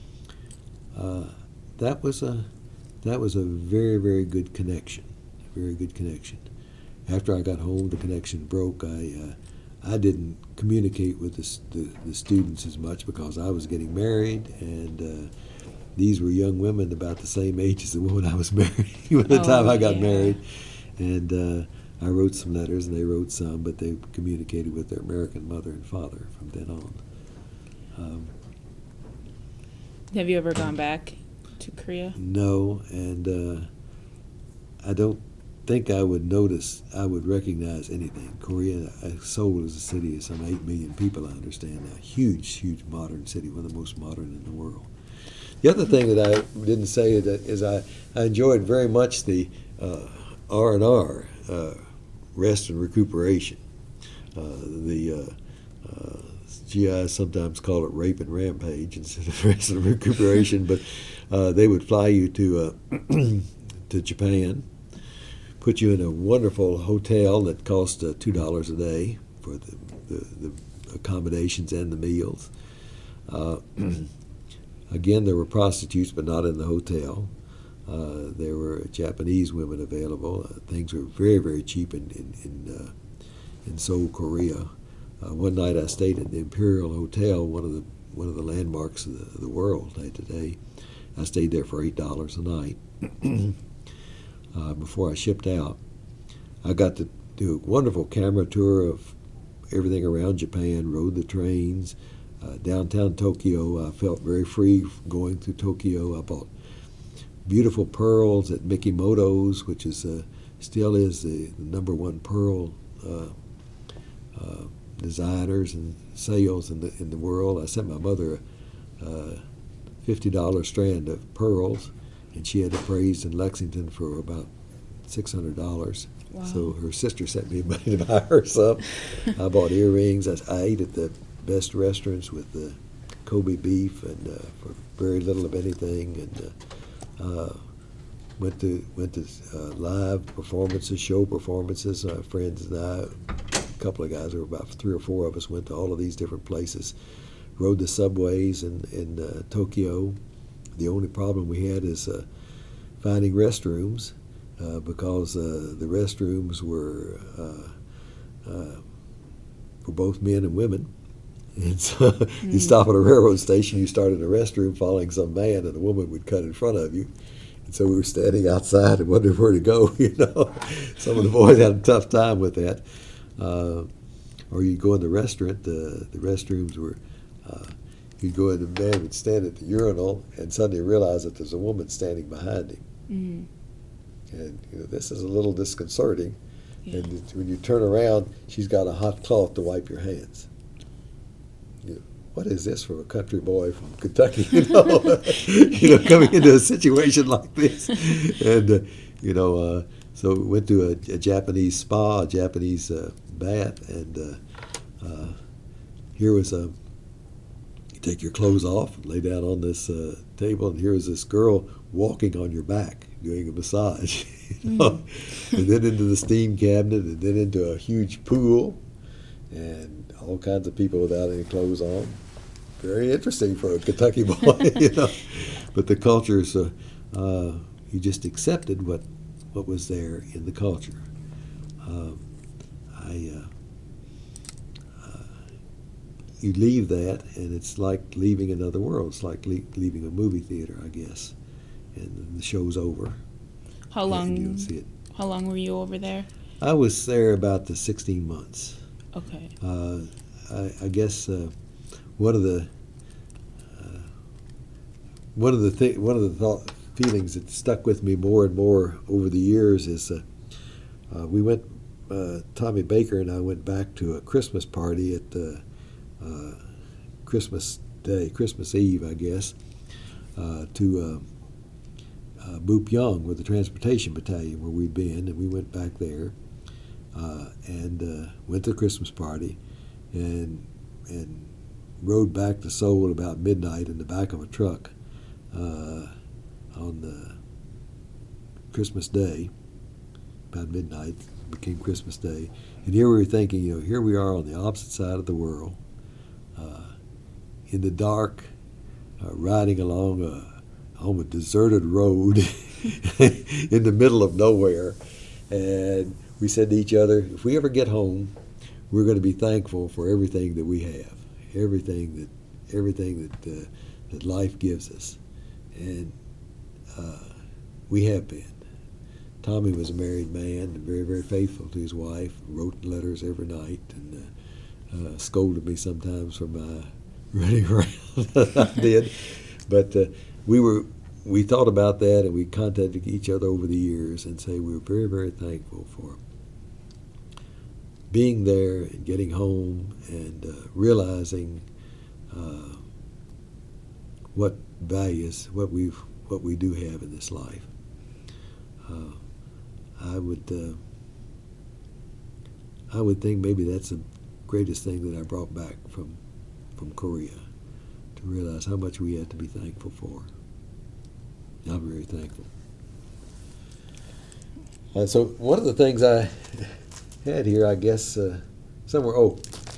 Uh, that was a that was a very very good connection, a very good connection. After I got home, the connection broke. I uh, I didn't communicate with the, the the students as much because I was getting married, and uh, these were young women about the same age as the woman I was married by the Oh, time I got yeah. married, and uh, I wrote some letters and they wrote some, but they communicated with their American mother and father from then on. Um, Have you ever gone back to Korea? No, and uh, I don't think I would notice, I would recognize anything. Korea, uh, Seoul is a city of some eight million people, I understand now. Huge, huge modern city, one of the most modern in the world. The other thing that I didn't say is, that is I, I enjoyed very much the uh, R and R, uh, rest and recuperation. Uh, the uh, uh, G Is sometimes call it rape and rampage instead of rest and recuperation, but uh, they would fly you to uh, to Japan, put you in a wonderful hotel that cost uh, two dollars a day for the, the, the accommodations and the meals. Uh, again, there were prostitutes, but not in the hotel. Uh, there were Japanese women available. Uh, things were very, very cheap in in in, uh, in Seoul, Korea. Uh, one night I stayed at the Imperial Hotel, one of the one of the landmarks of the, the world today. I stayed there for eight dollars a night. uh, before I shipped out, I got to do a wonderful camera tour of everything around Japan. Rode the trains, uh, downtown Tokyo. I felt very free going through Tokyo. I bought beautiful pearls at Mikimoto's, which is uh, still is the, the number one pearl uh, uh, designers and sales in the in the world. I sent my mother a uh, fifty dollar strand of pearls, and she had appraised in Lexington for about six hundred dollars. Wow. So her sister sent me money to buy her some. I bought earrings. I, I ate at the best restaurants with the Kobe beef and uh, for very little of anything, and uh, uh, went to went to uh, live performances, show performances. My friends and I, a couple of guys, there were about three or four of us, went to all of these different places. Rode the subways in in uh, Tokyo. The only problem we had is uh, finding restrooms uh, because uh, the restrooms were uh, uh, for both men and women. And so mm. you stop at a railroad station, you start in a restroom following some man, and a woman would cut in front of you. And so we were standing outside and wondering where to go, you know. Some of the boys had a tough time with that. Uh, or you'd go in the restaurant, the, the restrooms were, uh, you'd go in, the man would stand at the urinal and suddenly realize that there's a woman standing behind him. Mm-hmm. And you know, this is a little disconcerting. Yeah. And when you turn around, she's got a hot cloth to wipe your hands. You know, what is this for a country boy from Kentucky? You know, you know, coming into a situation like this, and uh, you know, uh, so we went to a, a Japanese spa, a Japanese uh, bath, and uh, uh, here was a. You take your clothes off, and lay down on this uh, table, and here was this girl walking on your back doing a massage. You know? Mm. And then into the steam cabinet, and then into a huge pool, and all kinds of people without any clothes on. Very interesting for a Kentucky boy, you know. But the cultures, uh, uh, you just accepted what what was there in the culture. Uh, I, uh, uh, you leave that, and it's like leaving another world. It's like le- leaving a movie theater, I guess, and then the show's over. How long? You don't see it. How long were you over there? I was there about the sixteen months. Okay. Uh, I, I guess uh, one of the uh, one of the thi- one of the thought, feelings that stuck with me more and more over the years is uh, uh, we went. Uh, Tommy Baker and I went back to a Christmas party at uh, uh, Christmas Day, Christmas Eve, I guess, uh, to. Uh, Uh, Boop Young with the Transportation Battalion where we'd been, and we went back there uh, and uh, went to the Christmas party and and rode back to Seoul about midnight in the back of a truck uh, on the Christmas Day. About midnight became Christmas Day, and here we were thinking, you know, here we are on the opposite side of the world, uh, in the dark, uh, riding along a on a deserted road in the middle of nowhere, and we said to each other, if we ever get home, we're going to be thankful for everything that we have, everything that everything that uh, that life gives us, and uh, we have been. Tommy was a married man and very, very faithful to his wife, wrote letters every night, and uh, uh, scolded me sometimes for my running around. I did, but uh, we were we thought about that, and we contacted each other over the years and say we were very, very thankful for being there and getting home and uh, realizing uh, what values, what we what we do have in this life. Uh, I would uh, I would think maybe that's the greatest thing that I brought back from from Korea, to realize how much we had to be thankful for. I'm very thankful. And so one of the things I had here, I guess, uh, somewhere, oh,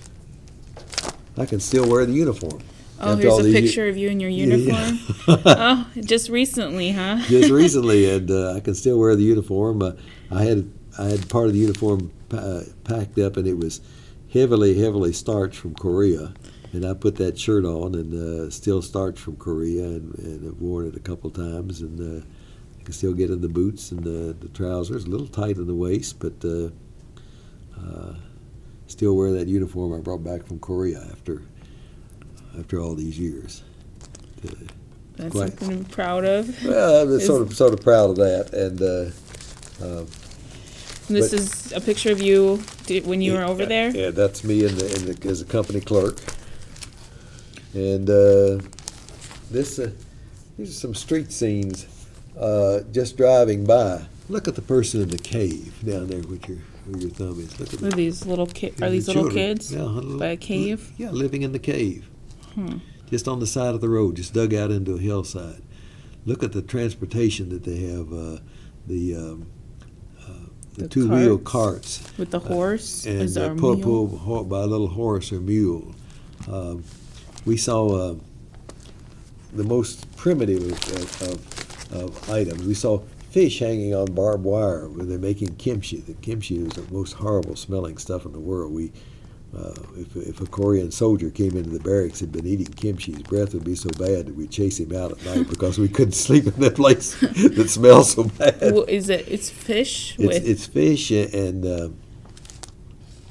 I can still wear the uniform. Oh, here's a picture years. Of you in your uniform? Yeah. Oh, just recently, huh? Just recently, and uh, I can still wear the uniform. Uh, I had I had part of the uniform uh, packed up, and it was heavily, heavily starched from Korea. And I put that shirt on, and uh, still starched from Korea, and, and I've worn it a couple times, and uh, I can still get in the boots and the, the trousers, a little tight in the waist, but uh, uh, still wear that uniform I brought back from Korea after after all these years. Uh, That's quite, something to be proud of. Well, I'm sort of sort of proud of that, and. Uh, uh, This but, is a picture of you when you yeah, were over there? Yeah, that's me in the, in the, as a company clerk. And uh, this, uh, these are some street scenes uh, just driving by. Look at the person in the cave down there with your where your thumb is. Look at are these little ki- Are these little children. Kids yeah, little, by a cave? Yeah, living in the cave. Hmm. Just on the side of the road, just dug out into a hillside. Look at the transportation that they have. Uh, the um, The, the two carts, wheel carts with the horse uh, and is uh, our pulled, mule? pulled by a little horse or mule. Um, we saw uh, the most primitive of, of, of items. We saw fish hanging on barbed wire where they're making kimchi. The kimchi is the most horrible smelling stuff in the world. We, uh, if, if a Korean soldier came into the barracks and had been eating kimchi, his breath would be so bad that we'd chase him out at night because we couldn't sleep in that place that smells so bad. Well, is it? It's fish. It's, with it's fish and uh,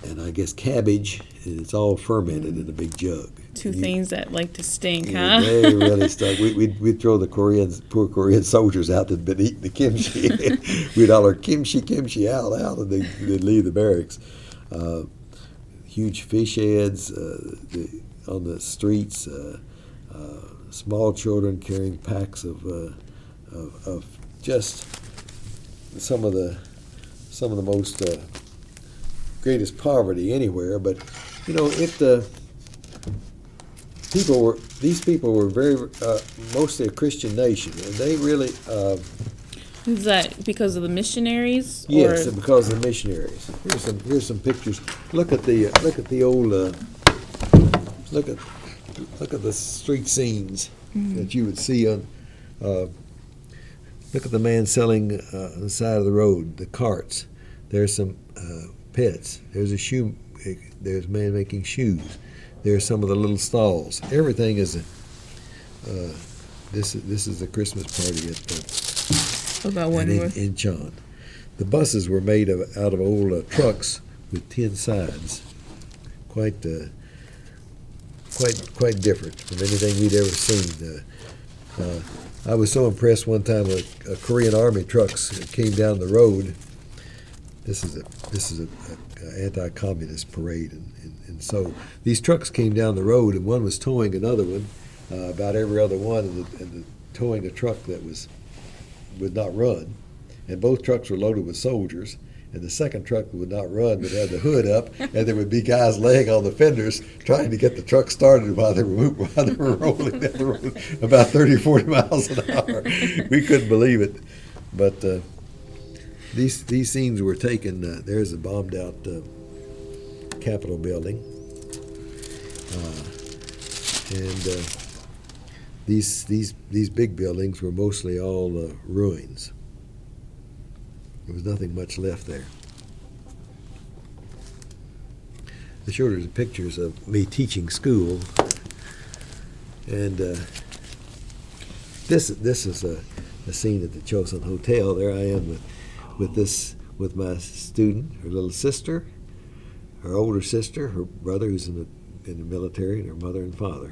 and I guess cabbage, and it's all fermented in a big jug. Two And you- things that like to stink, Yeah, huh? they really stuck. We, we'd, we'd throw the Koreans, poor Korean soldiers out that'd been eating the kimchi. We'd holler, kimchi, kimchi, out, out, and they'd, they'd leave the barracks. Uh, huge fish heads uh, the, on the streets, uh, uh, small children carrying packs of, uh, of, of just some of the some of the most uh, greatest poverty anywhere. But, you know, if the people were, these people were very, uh, mostly a Christian nation, and they really, uh, Is that because of the missionaries? yes, Or and because of the missionaries. Here's some, here's some pictures. Look at the, uh, look at the old, uh, look at, look at the street scenes that you would see on, uh, look at the man selling uh, on the side of the road, the carts. There's some uh, pets. There's a shoe, there's a man making shoes. There's some of the little stalls. Everything is a, uh, this, this is a Christmas party at the, about at when in, we're Incheon. The buses were made of, out of old uh, trucks with tin sides. Quite, uh, quite, quite different from anything we'd ever seen. Uh, uh, I was so impressed one time. A, a Korean Army trucks came down the road. This is a this is a, a, a anti-communist parade, and, and, and so these trucks came down the road, and one was towing another one, uh, about every other one, and, the, and the, towing a truck that was would not run, and both trucks were loaded with soldiers. And the second truck would not run, but had the hood up, and there would be guys laying on the fenders trying to get the truck started while they were while they were rolling down the road about thirty, forty miles an hour. We couldn't believe it, but uh, these these scenes were taken. Uh, there's a bombed out uh, Capitol building, uh, and uh, these these these big buildings were mostly all uh, ruins. There was nothing much left there. I showed her the pictures of me teaching school, and uh, this this is a, a scene at the Chosun Hotel. There I am with, with this with my student, her little sister, her older sister, her brother who's in the in the military, and her mother and father.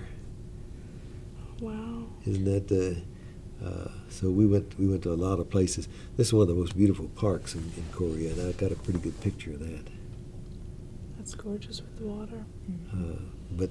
Wow. Isn't that uh, Uh, so we went we went to a lot of places. This is one of the most beautiful parks in, in Korea, and I got a pretty good picture of that. That's gorgeous with the water. Uh, but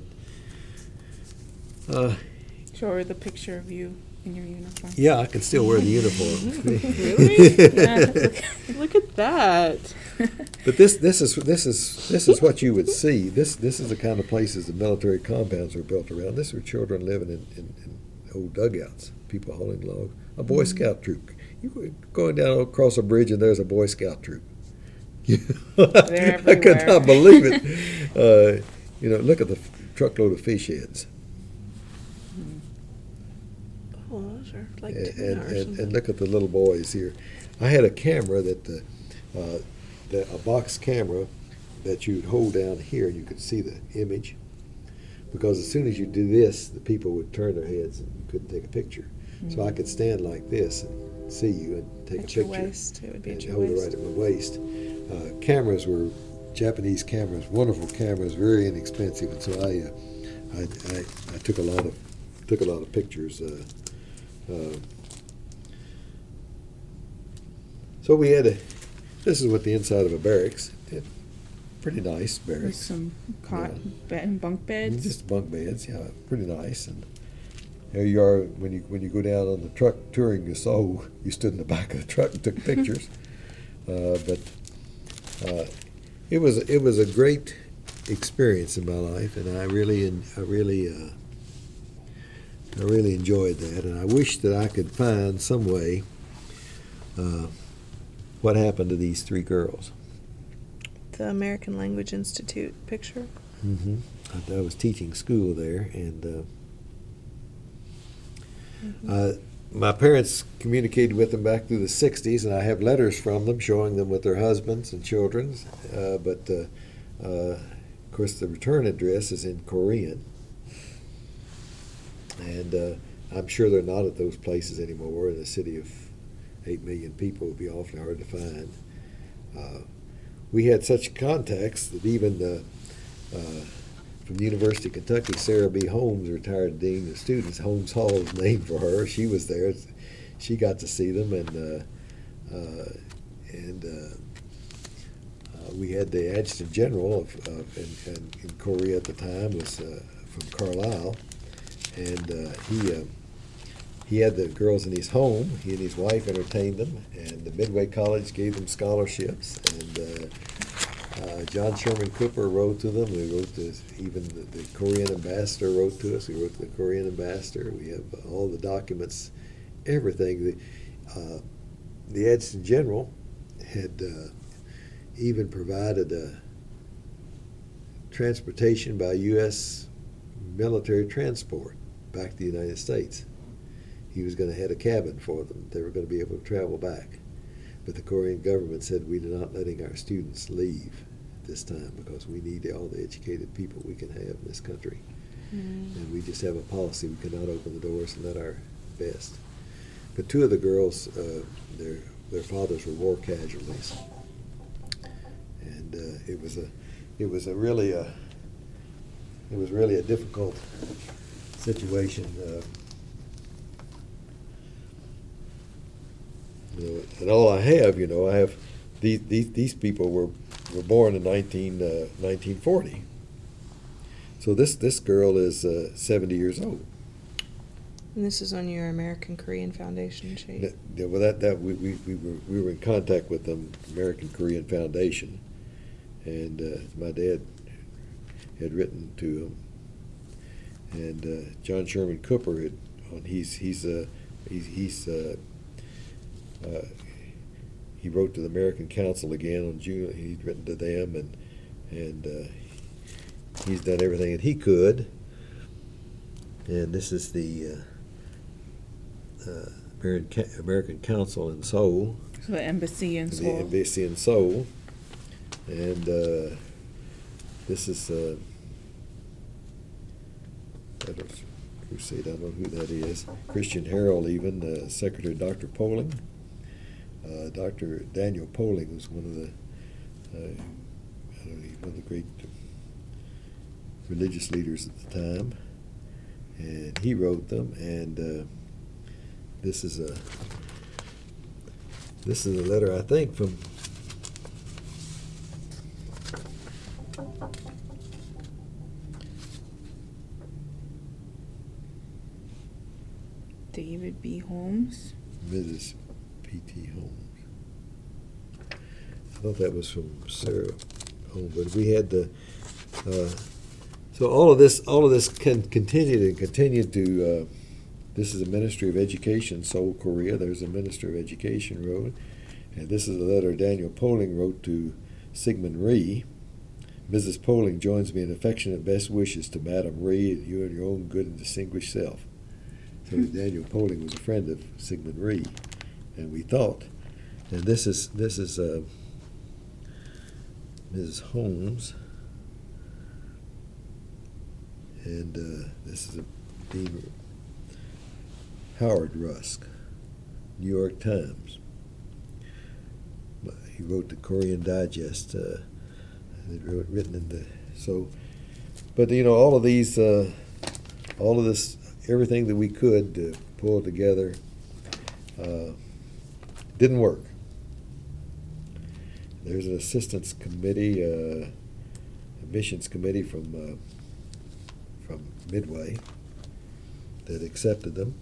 uh, show her the picture of you in your uniform. yeah, I can still wear the uniform. Really? Yeah. Look at that. But this this is this is this is what you would see. This this is the kind of places the military compounds are built around. This are children living in, in, in old dugouts. People hauling logs. A Boy Scout troop. You go going down across a bridge and there's a Boy Scout troop. They're I could everywhere. not believe it. Uh, you know, look at the f- truckload of fish heads, Oh, those are like and, tuna and, or and, something. and look at the little boys here. I had a camera that the, uh, the a box camera that you'd hold down here, and you could see the image. Because as soon as you do this, the people would turn their heads and you couldn't take a picture. So I could stand like this and see you and take At a your picture. waist. It would be And at your hold it waist. right at my waist. Uh, cameras were Japanese cameras, wonderful cameras, very inexpensive, and so I, uh, I, I, I took a lot of took a lot of pictures. Uh, uh, so we had a. This is what the inside of a barracks. It, pretty nice With barracks. some cot bed, bunk beds. Just bunk beds, yeah, pretty nice. And there you are when you when you go down on the truck touring your soul. You stood in the back of the truck and took pictures. uh, but uh, it was it was a great experience in my life, and I really I really uh, I really enjoyed that. And I wish that I could find some way uh, what happened to these three girls. The American Language Institute picture. Mm-hmm. I, I was teaching school there, and uh, Mm-hmm. uh, my parents communicated with them back through the sixties, and I have letters from them showing them with their husbands and children. Uh, but uh, uh, of course, the return address is in Korean, and uh, I'm sure they're not at those places anymore. In a city of eight million people, it would be awfully hard to find. Uh, we had such contacts that even the, uh, from the University of Kentucky, Sarah B. Holmes, retired dean of students, Holmes Hall is named for her. She was there. She got to see them, and uh, uh, and uh, uh, we had the adjutant general of, of in, in, in Korea at the time was uh, from Carlisle, and uh, he. Uh, He had the girls in his home. He and his wife entertained them, and the Midway College gave them scholarships. And uh, uh, John Sherman Cooper wrote to them. We wrote to even the, the Korean ambassador wrote to us. We wrote to the Korean ambassador. We have all the documents, everything. The, uh, the adjutant general had uh, even provided a transportation by U S military transport back to the United States. He was going to head a cabin for them. They were going to be able to travel back. But the Korean government said, we're not letting our students leave at this time because we need all the educated people we can have in this country. Mm. And we just have a policy. We cannot open the doors and let our best. But two of the girls, uh, their their fathers were war casualties. And uh, it was a it was a really a it was really a difficult situation. Uh, You know, and all I have, you know, I have these these, these people were, were born in nineteen, uh, nineteen forty. So this this girl is uh, seventy years old. And this is on your American Korean Foundation sheet. That, yeah, well, that that we, we, we were we were in contact with the American Korean Foundation, and uh, my dad had written to him, and uh, John Sherman Cooper had on he's he's uh, he's he's. Uh, Uh, he wrote to the American Council again on June. He'd written to them, and and uh, he's done everything that he could. And this is the uh, uh, American American Council in Seoul. So the embassy in Seoul. The embassy in Seoul, and uh, this is. Uh, I don't, Crusade. I don't know who that is. Christian Herald, even uh, Secretary Doctor Poling. Uh, Doctor Daniel Poling was one of the, uh, I don't know, one of the great religious leaders at the time, and he wrote them. And uh, this is a this is a letter, I think, from David B. Holmes. Missus P T Holmes. I thought that was from Sarah Holmes, but we had the. Uh, so all of this, all of this can continued and continued to. Uh, this is a Ministry of Education, Seoul, Korea. There's a Minister of Education wrote, and this is a letter Daniel Poling wrote to Sigmund Rhee. Missus Poling joins me in affectionate best wishes to Madam Rhee and you and your own good and distinguished self. So Daniel Poling was a friend of Sigmund Rhee, and we thought, and this is this is uh, Missus Holmes, and uh, this is a Dean Howard Rusk, New York Times. He wrote the Korean Digest. Uh, wrote, written in the so, but you know all of these, uh, all of this. Everything that we could to pull together uh, didn't work. There's an assistance committee, uh, admissions committee from uh, from Midway that accepted them.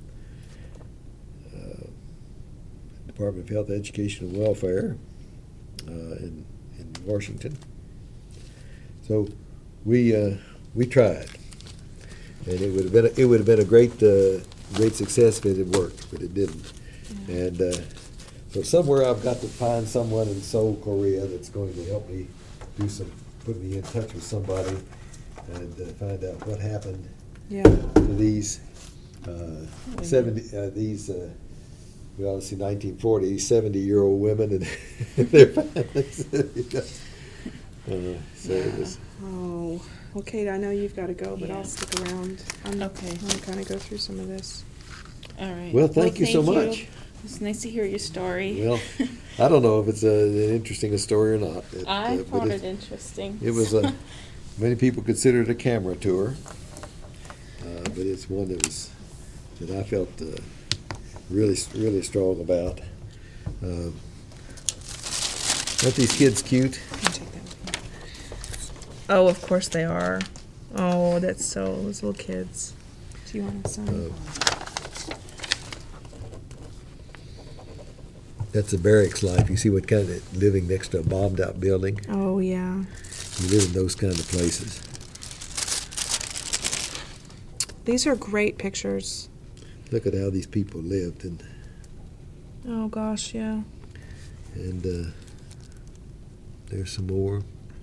Uh, Department of Health, Education, and Welfare uh, in in Washington. So we uh, we tried. And it would have been a, it would have been a great uh, great success if it had worked, but it didn't. Yeah. And uh, so somewhere I've got to find someone in Seoul, Korea, that's going to help me do some, put me in touch with somebody, and uh, find out what happened yeah. to these uh, seventy uh, these uh, we all see nineteen forty seventy year old women and their families. uh, so yeah. it was. Oh. Well, Kate, I know you've got to go, but Yeah. I'll stick around. I'm, Okay. I'm going to kind of go through some of this. All right. Well, thank Well, you so thank you. much. It's nice to hear your story. Well, I don't know if it's a, an interesting story or not. It, I uh, found it, it interesting. It was a, many people consider it a camera tour, uh, but it's one that was, that I felt uh, really, really strong about. Uh, aren't these kids cute? Oh, of course they are. Oh, that's so, those little kids. Do you want some? Uh, That's a barracks life. You see what kind of living next to a bombed out building? Oh, yeah. You live in those kind of places. These are great pictures. Look at how these people lived, and Oh, gosh, yeah. and uh, there's some more.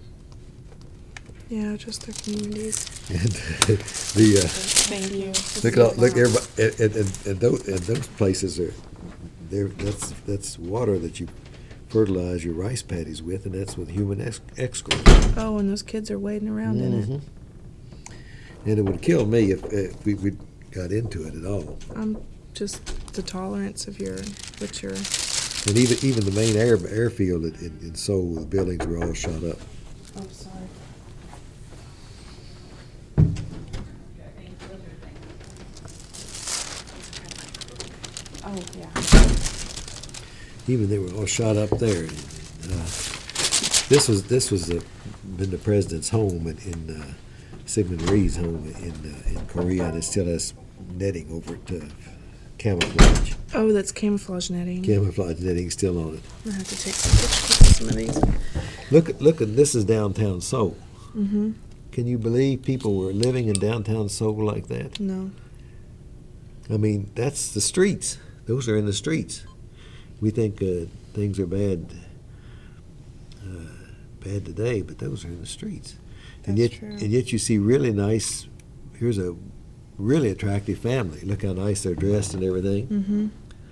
Yeah, just their communities. And the uh, Thank you. look at all, look everybody, and, and, and, and, those, and those places are there. That's that's water that you fertilize your rice paddies with, and that's with human ex- excrement. Oh, and those kids are wading around in it. Mhm. And it would kill me if, if we, we got into it at all. I'm just the tolerance of your, what your, And even even the main air airfield in, in, in Seoul, the buildings were all shot up. Oh, sorry. Oh, yeah. Even they were all shot up there. Uh, this was this was the, been the president's home in, in uh, Sigmund Rhee's home in uh, in Korea, and it still has netting over it, uh, camouflage. oh, that's camouflage netting. Camouflage netting still on it. I have to take some pictures of some of these. Look at look at this is downtown Seoul. Mm-hmm. Can you believe people were living in downtown Seoul like that? No. I mean, that's the streets. Those are in the streets. We think uh, things are bad, uh, bad today, but those are in the streets. And That's yet, true. and yet you see really nice. Here's a really attractive family. Look how nice they're dressed and everything. Mm-hmm.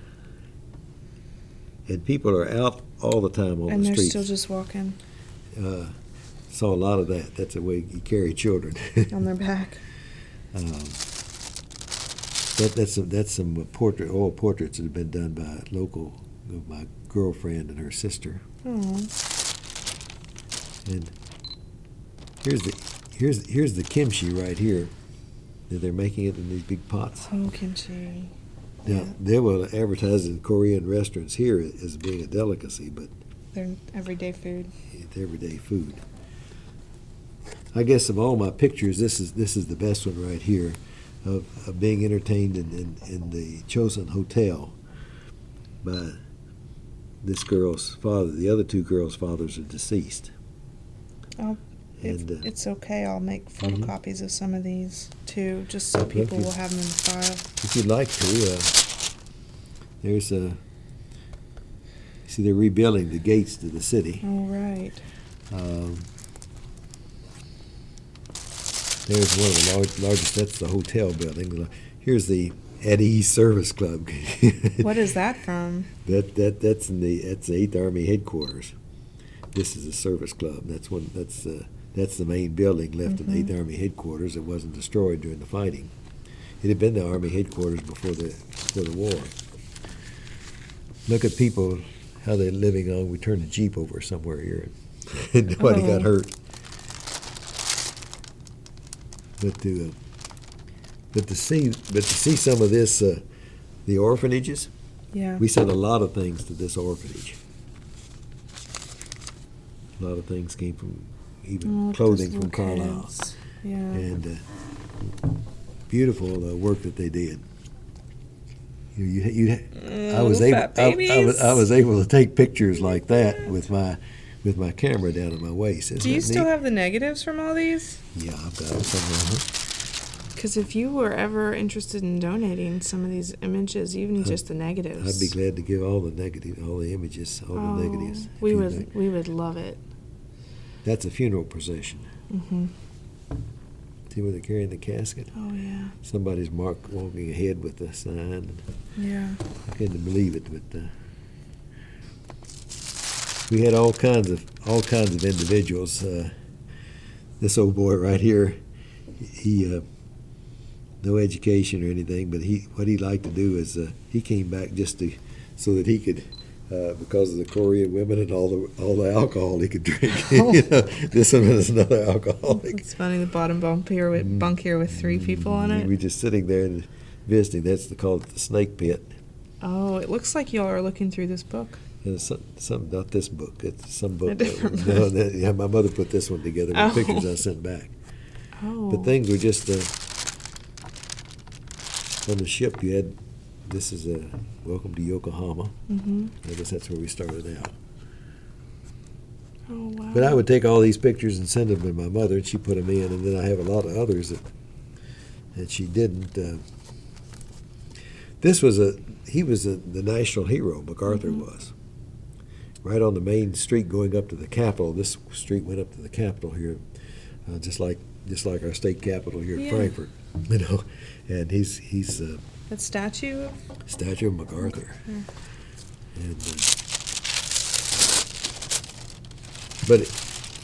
And people are out all the time on And the they're streets. still just walking uh, saw a lot of that. That's the way you carry children. on their back. Um, that, that's some, that's some portrait oil portraits that have been done by a local of my girlfriend and her sister. Oh. And here's the here's here's the kimchi right here. They're making it in these big pots. Oh, kimchi. Now Yeah. they will advertise it in Korean restaurants here as being a delicacy, but They're everyday food. it's everyday food. I guess of all my pictures, this is this is the best one right here, of, of being entertained in, in, in the Chosun Hotel by this girl's father. The other two girls' fathers are deceased. Oh, if And, uh, it's okay, I'll make Mhm. photocopies of some of these too, just so people you. will have them in the file. If you'd like to, uh, there's a. See, they're rebuilding the gates to the city. All right. Um, there's one of the large, largest. That's the hotel building. Here's the At Ease Service Club. What is that from? That that that's in the that's the Eighth Army headquarters. This is a service club. That's one. That's uh, that's the main building left in the Eighth Army headquarters. It wasn't destroyed during the fighting. It had been the Army headquarters before the before the war. Look at people, how they're living on. We turned a Jeep over somewhere here, and nobody got Oh. hurt. But to uh, but to see but to see some of this, uh, the orphanages. Yeah. We sent a lot of things to this orphanage. A lot of things came from, even Oh, look at clothing those from little Carlisle. kids. Yeah. And uh, beautiful uh, work that they did. You, you, you, I was little able, fat I, I, babies. was, I was able to take pictures like that with my, with my camera down at my waist. Isn't Do you that still neat? have the negatives from all these? Yeah, I've got them somewhere. Huh? Because if you were ever interested in donating some of these images, even I'd- just the negatives, I'd be glad to give all the negative, all the images, all Oh, the negatives. if We you'd would, like. we would love it. That's a funeral procession. Hmm. See where they're carrying the casket? Oh yeah, Somebody's mark walking ahead with the sign. yeah. I couldn't believe it, but uh, we had all kinds of all kinds of individuals. Uh, this old boy right here, he uh, no education or anything, but he what he liked to do is uh, he came back just to so that he could, uh, because of the Korean women and all the all the alcohol he could drink. Oh. You know, this one was another alcoholic. It's funny. The bottom bunk here with bunk here with three people on We it. just sitting there and visiting. That's the, called the Snake Pit. Oh, it looks like y'all are looking through this book. Uh, some, some, not this book. It's some book. A different that, no, that, yeah, my mother put this one together with Oh. pictures I sent back. Oh. But things were just uh, on the ship. You had this is a welcome to Yokohama. Mm-hmm. I guess that's where we started out. Oh wow. But I would take all these pictures and send them to my mother, and she put them in. And then I have a lot of others that that she didn't. Uh, this was a he was a, the national hero. MacArthur Mhm. was. Right on the main street going up to the Capitol. This street went up to the Capitol here, uh, just like just like our state capitol here Yeah. in Frankfurt, you know. And he's he's a That statue. statue of MacArthur, Yeah. and uh, but it,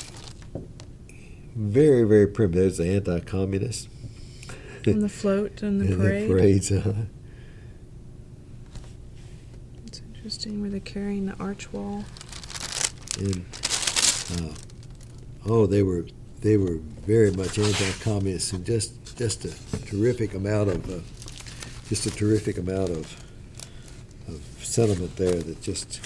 very very primitive. There's the anti-communist And the float and the and parade. the parades. Uh, It's interesting where they're carrying the arch wall. and uh, oh, they were they were very much anti-communist, and just just a terrific amount of uh, just a terrific amount of of sentiment there that just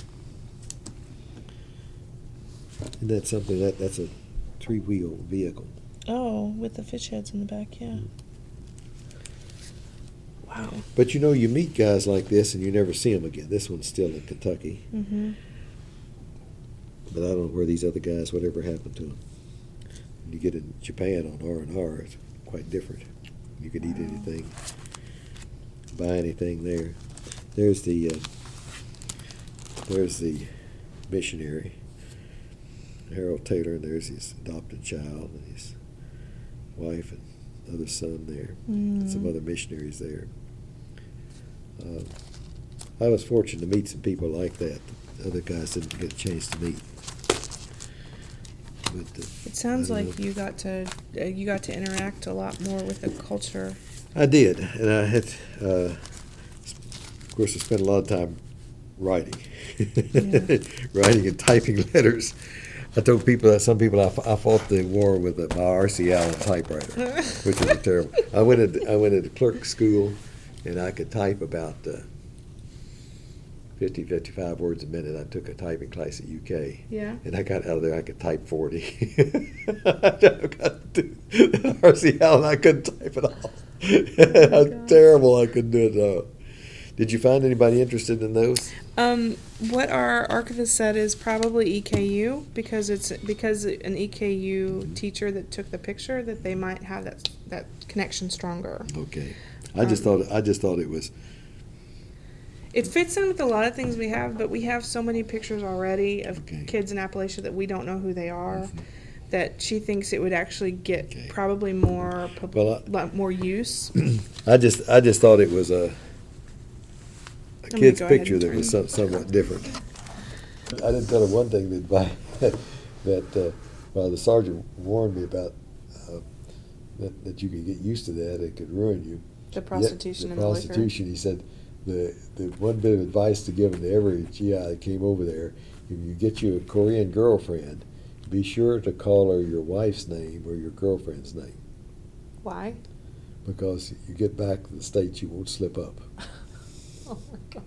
isn't that something that that's a three wheel vehicle. Oh, with the fish heads in the back, yeah. Wow. But you know, you meet guys like this and you never see them again. This one's still in Kentucky, Mm-hmm. but I don't know where these other guys, whatever happened to them. When you get in Japan on R and R, it's quite different. You could eat Wow. anything, buy anything there. There's the uh, there's the missionary, Harold Taylor, and there's his adopted child and his wife and other son there, and some Mm. other missionaries there. Uh, I was fortunate to meet some people like that. The other guys didn't get a chance to meet. But, uh, It sounds I don't like know. you got to uh, you got to interact a lot more with the culture. I did, and I had, uh, of course, I spent a lot of time writing, Yeah. writing and typing letters. I told people that some people I, f- I fought the war with uh, my R C Allen typewriter, which was a terrible. I went into I went into clerk school, and I could type about uh, fifty, fifty-five words a minute. I took a typing class at U K. Yeah. And I got out of there, I could type forty. I got to R C Allen, I couldn't type at all. How God. terrible I couldn't do it at all. Did you find anybody interested in those? Um, what our archivist said is probably E K U because it's because an E K U teacher that took the picture that they might have that that connection stronger. Okay. I just Um, thought I just thought it was It fits in with a lot of things we have, but we have so many pictures already of Okay. kids in Appalachia that we don't know who they are. Mhm. That she thinks it would actually get Okay. probably more pub- Well, I- lot more use. I just I just thought it was a a gonna kid's go ahead picture and that was turn. some, somewhat different. I didn't tell her one thing that by, that uh, well, the sergeant warned me about uh, that, that you could get used to that, it could ruin you. The prostitution Yeah, and the the liquor. prostitution. He said the the one bit of advice to give to every G I that came over there: if you get you a Korean girlfriend, be sure to call her your wife's name or your girlfriend's name, Why? because you get back to the States, you won't slip up. Oh my gosh.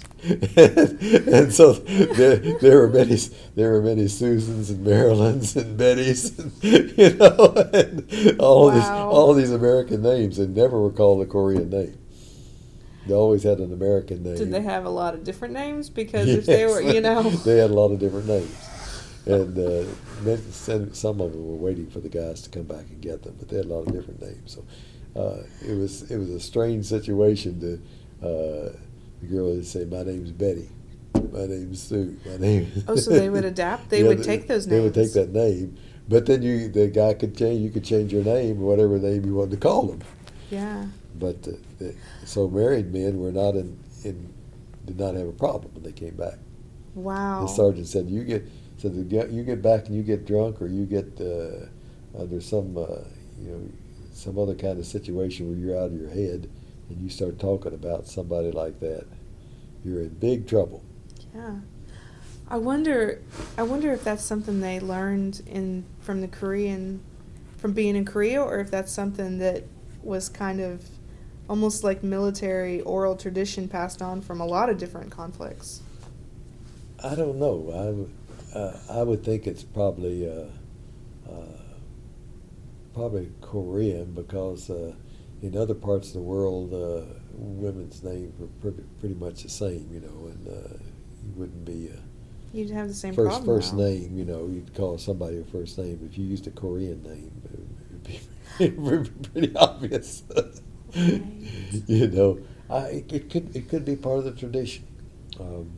And so there, there were many there were many Susans and Marilyns and Bettys, and, you know, and all these Wow. all these American names, and never were called a Korean name. They always had an American name. Did they have a lot of different names? Because if they were, you know. they had a lot of different names, and uh, then some some of them were waiting for the guys to come back and get them, but they had a lot of different names. So uh, it was it was a strange situation to. Uh, The girl would say, "My name's Betty. My name's Sue. My name." is-" Oh, so they would adapt? They Yeah, would take those They would take names. that name, but then you, the guy could change. You could change your name, whatever name you wanted to call them. Yeah. But uh, the, so married men were not in, in did not have a problem when they came back. Wow. The sergeant said, "You get said the, get- you get back and you get drunk, or you get uh, under some uh, you know some other kind of situation where you're out of your head." And you start talking about somebody like that, you're in big trouble. Yeah. I wonder I wonder if that's something they learned in from the Korean from being in Korea, or if that's something that was kind of almost like military oral tradition passed on from a lot of different conflicts. I don't know. I, w- uh, I would think it's probably uh, uh, probably Korean, because uh, in other parts of the world, uh, women's names were pretty, pretty much the same, you know, and uh, you wouldn't be uh, You'd have the same first problem. first now. name, you know, you'd call somebody a first name. If you used a Korean name, it would be pretty obvious. Right. You know, I, it, it could it could be part of the tradition, um,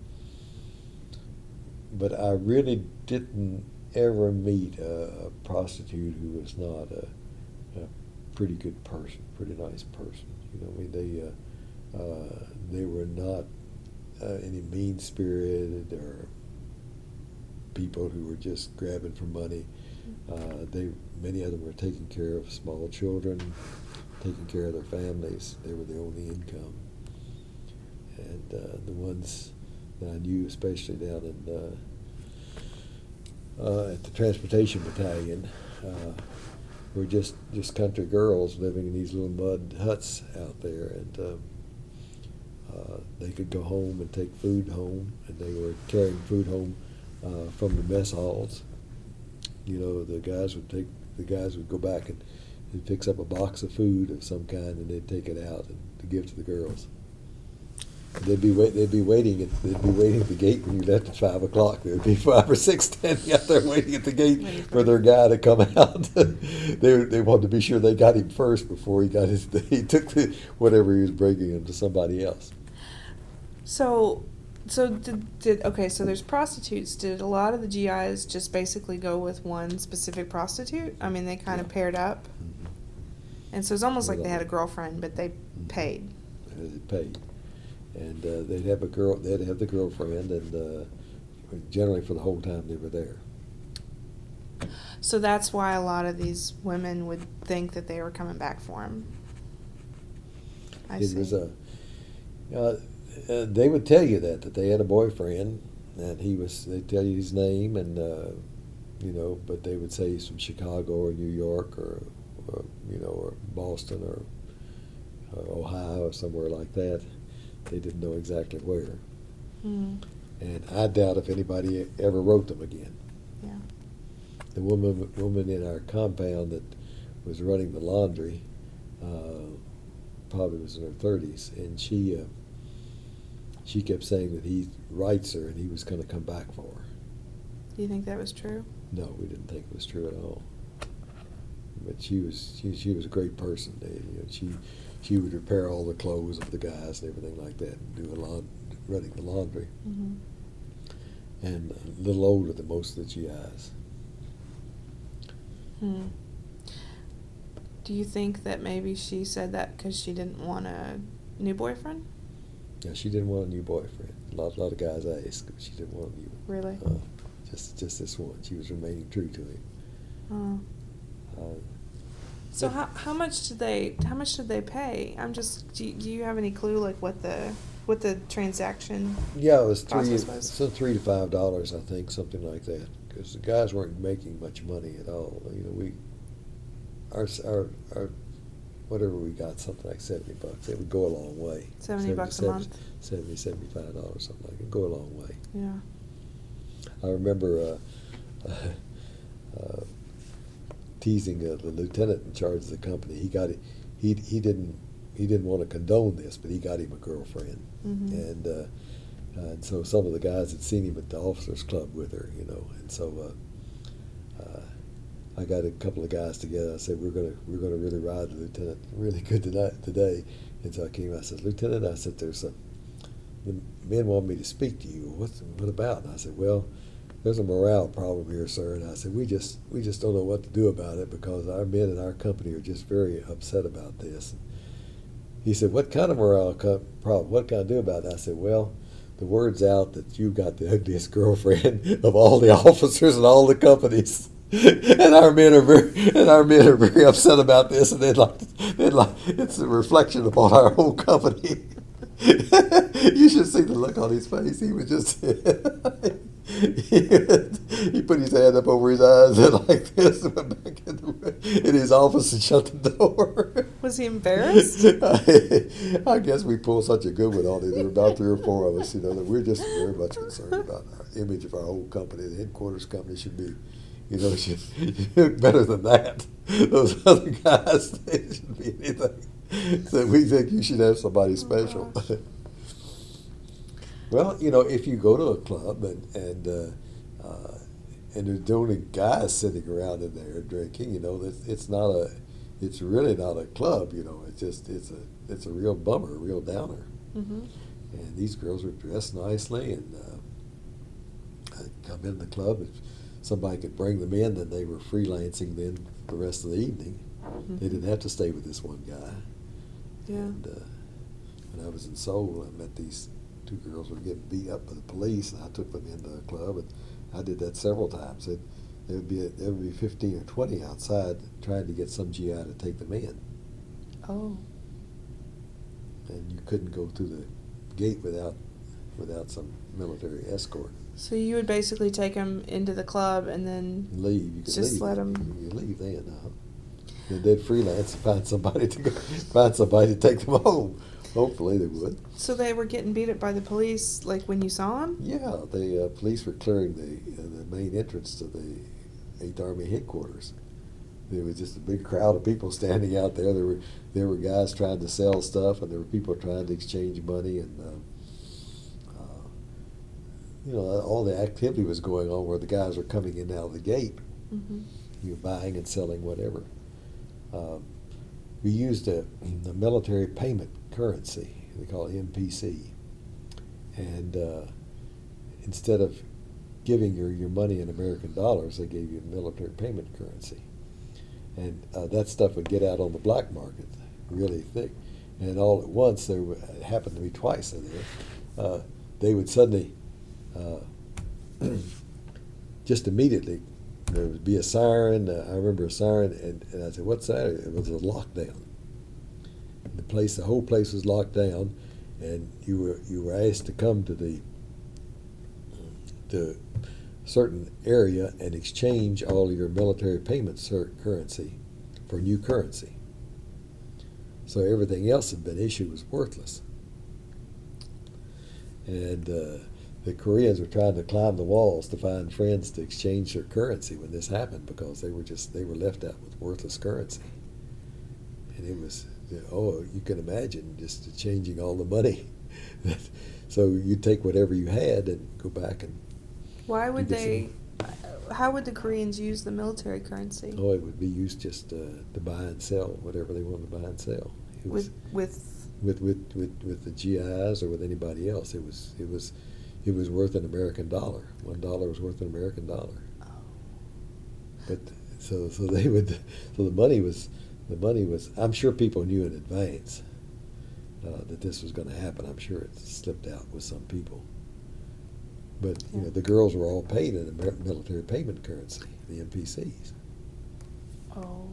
but I really didn't ever meet a, a prostitute who was not a, a pretty good person, pretty nice person. You know, I mean, they uh, uh, they were not uh, any mean spirited or people who were just grabbing for money. Uh, they many of them were taking care of small children, taking care of their families. They were the only income. And uh, the ones that I knew, especially down in uh, uh, at the transportation battalion, uh, were just, just country girls living in these little mud huts out there. And um, uh, they could go home and take food home, and they were carrying food home uh, from the mess halls. You know, the guys would take the guys would go back and, and fix up a box of food of some kind, and they'd take it out and to give to the girls. And they'd be wait they'd be waiting at they'd be waiting at the gate when you left at five o'clock. There'd be five or six standing out there waiting at the gate for their guy to come out. they they wanted to be sure they got him first before he got his. He took the, whatever he was bringing him to somebody else. So, so did, did okay? So there's prostitutes. Did a lot of the G Is just basically go with one specific prostitute? I mean, they kind of Yeah. paired up, Mm-hmm. and so it's almost like they had a Right. girlfriend, but they Mhm. paid. They paid, and uh, they'd have a girl. They'd have the girlfriend, and uh, generally for the whole time they were there. So that's why a lot of these women would think that they were coming back for him. I it see. was a. Uh, uh, they would tell you that that they had a boyfriend, and he was. They'd tell you his name, and uh, you know, but they would say he's from Chicago or New York or, or you know, or Boston or, or Ohio or somewhere like that. They didn't know exactly where, Hmm. and I doubt if anybody ever wrote them again. Yeah. The woman woman in our compound that was running the laundry uh, probably was in her thirties, and she uh, she kept saying that he writes her and he was going to come back for her. Do you think that was true? No, we didn't think it was true at all. But she was she, she was a great person. They, you know, she she would repair all the clothes of the guys and everything like that, and do a lot running the laundry. Mm-hmm. And a little older than most of the G Is. Hmm. Do you think that maybe she said that because she didn't want a new boyfriend? Yeah, she didn't want a new boyfriend. A lot, a lot of guys asked, but she didn't want a new one. Really? Uh, just, just this one. She was remaining true to him. Oh. Uh, So but- how how much did they how much did they pay? I'm just do you, do you have any clue like what the what the transaction? Yeah, it was three, Process was? so three to five dollars, I think, something like that. Because the guys weren't making much money at all. You know, we, our, our, our, whatever we got, something like seventy bucks. It would go a long way. Seventy bucks a month. Seventy, seventy-five dollars, something like it. Go a long way. Yeah. I remember uh, uh, teasing uh, the lieutenant in charge of the company. He got it. He he didn't he didn't want to condone this, but he got him a girlfriend, Mhm. and uh, uh, and so some of the guys had seen him at the officers' club with her, you know, and so uh, uh, I got a couple of guys together. I said we're gonna we're gonna really ride the lieutenant really good tonight today, and so I came. I said, Lieutenant, I said there's a the men want me to speak to you. What's what about? And I said, well, there's a morale problem here, sir. And I said, we just we just don't know what to do about it because our men in our company are just very upset about this. And he said, what kind of morale co- problem? What can I do about it? I said, well, the word's out that you've got the ugliest girlfriend of all the officers and all the companies. And our men are very and our men are very upset about this, and they'd like they'd like it's a reflection upon our whole company. You should see the look on his face. He was just he put his hand up over his eyes and like this, and went back in, the, in his office and shut the door. Was he embarrassed? I, I guess we pulled such a good one on him. There were about three or four of us, you know, that we're just very much concerned about our image of our whole company. The headquarters company should be, you know, should look better than that. Those other guys, they shouldn't be anything. So we think you should have somebody special. Oh, well, you know, if you go to a club and and uh, uh, and there's only guys sitting around in there drinking, you know, it's, it's not a, it's really not a club. You know, it's just it's a it's a real bummer, a real downer. Mm-hmm. And these girls were dressed nicely and uh, come in the club. If somebody could bring them in, then they were freelancing then the rest of the evening. Mm-hmm. They didn't have to stay with this one guy. Yeah. And uh, when I was in Seoul, I met these two girls were getting beat up by the police, and I took them into a club, and I did that several times. It, there would be a, there would be fifteen or twenty outside trying to get some G I to take them in, Oh. and you couldn't go through the gate without without some military escort. So you would basically take them into the club and then Leave, you could just leave. let them. You could leave then. Uh-huh. And they'd freelance and find somebody to go, find somebody to take them home. Hopefully they would. So they were getting beat up by the police, like when you saw them? Yeah, the uh, police were clearing the uh, the main entrance to the Eighth Army headquarters. There was just a big crowd of people standing out there. There were there were guys trying to sell stuff, and there were people trying to exchange money, and uh, uh, you know, all the activity was going on where the guys were coming in and out of the gate. Mm-hmm. You were buying and selling whatever. Um, we used a, a military payment currency. They call it M P C. And uh, instead of giving your, your money in American dollars, they gave you military payment currency. And uh, that stuff would get out on the black market really thick. And all at once, there w- it happened to me twice in there, uh, they would suddenly, uh, just immediately, there would be a siren. Uh, I remember a siren, and, and I said, "What's that?" It was a lockdown. The place, the whole place was locked down, and you were you were asked to come to the to a certain area and exchange all your military payment currency for new currency. So everything else that had been issued was worthless. And uh, the Koreans were trying to climb the walls to find friends to exchange their currency when this happened, because they were just they were left out with worthless currency. And it was, oh, you can imagine just changing all the money. So you take whatever you had and go back and. Why would get they? How would the Koreans use the military currency? Oh, it would be used just uh, to buy and sell whatever they wanted to buy and sell. It was, with with with with with with the G Is or with anybody else, it was it was it was worth an American dollar. One dollar was worth an American dollar. Oh. But so so they would so the money was the money was. I'm sure people knew in advance uh, that this was going to happen. I'm sure it slipped out with some people. But you know, the girls were all paid in Amer- military payment currency, the M P Cs. Oh.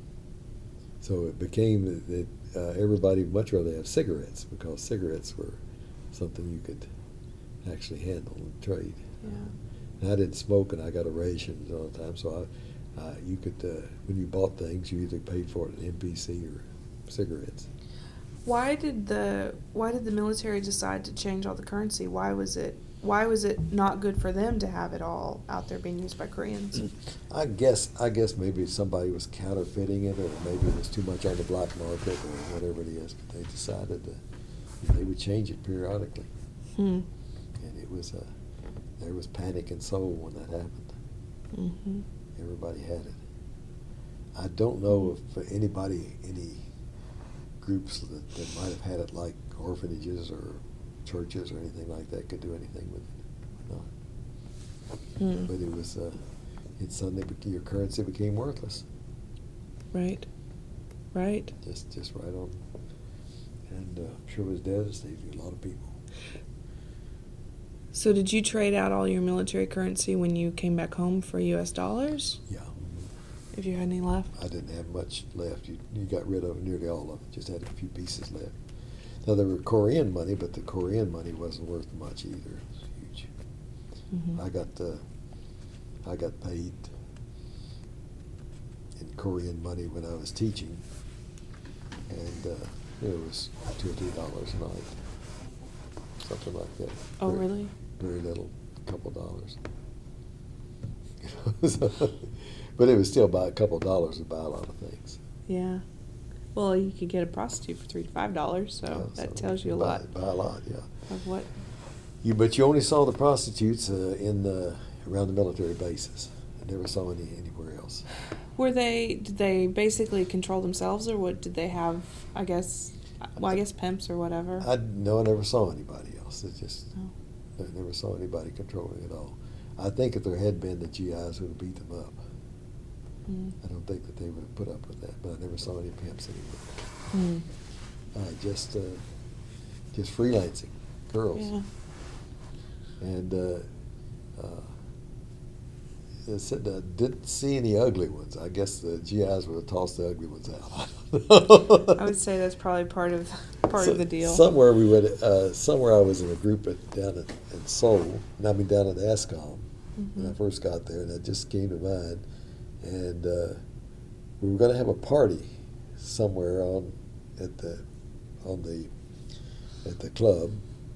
So it became that uh, everybody would much rather have cigarettes, because cigarettes were something you could actually handle and trade. Yeah. And I didn't smoke, and I got a ration all the time, so I, uh, you could uh, when you bought things, you either paid for it in M P C or cigarettes. Why did the Why did the military decide to change all the currency? Why was it Why was it not good for them to have it all out there being used by Koreans? I guess I guess maybe somebody was counterfeiting it, or maybe it was too much on the black market, or whatever it is. But they decided that they would change it periodically, Hmm. and it was uh, there was panic in Seoul when that happened. Mm-hmm. Everybody had it. I don't know if anybody, any groups that, that might have had it, like orphanages or churches or anything like that, could do anything with it. No. Hmm. But it was, uh, it suddenly, your currency became worthless. Right. Right. Just just right on. And uh, I'm sure it was devastating to a lot of people. So did you trade out all your military currency when you came back home for U S dollars? Yeah. If you had any left? I didn't have much left. You, you got rid of nearly all of it. Just had a few pieces left. Now there were Korean money, but the Korean money wasn't worth much either. It was huge. Mm-hmm. I got uh, I got paid in Korean money when I was teaching, and uh, it was two or three dollars a night, something like that. Oh, very, really? Very little, a couple dollars. So, but it was still by a couple dollars to buy a lot of things. Yeah. Well, you could get a prostitute for three to five dollars, so Yeah, that so tells you a buy, lot Buy a lot, yeah. of what. You, but you only saw the prostitutes uh, in the around the military bases. I never saw any anywhere else. Were they? Did they basically control themselves, or what? Did they have? I guess. Well, I guess pimps or whatever. I no, I never saw anybody else. It just Oh. I never saw anybody controlling it all. I think if there had been, the G Is would have beat them up. Mm. I don't think that they would have put up with that. But I never saw any pimps anywhere. Mm. Uh, just uh, just freelancing girls. Yeah. And uh, uh, it said I didn't see any ugly ones. I guess the G Is would have tossed the ugly ones out. I would say that's probably part of part So- of the deal. Somewhere we went. Uh, somewhere I was in a group at, down in, in Seoul. I mean down in Ascom when I Mhm. first got there, and that just came to mind. And uh, we were going to have a party somewhere on at the on the at the club,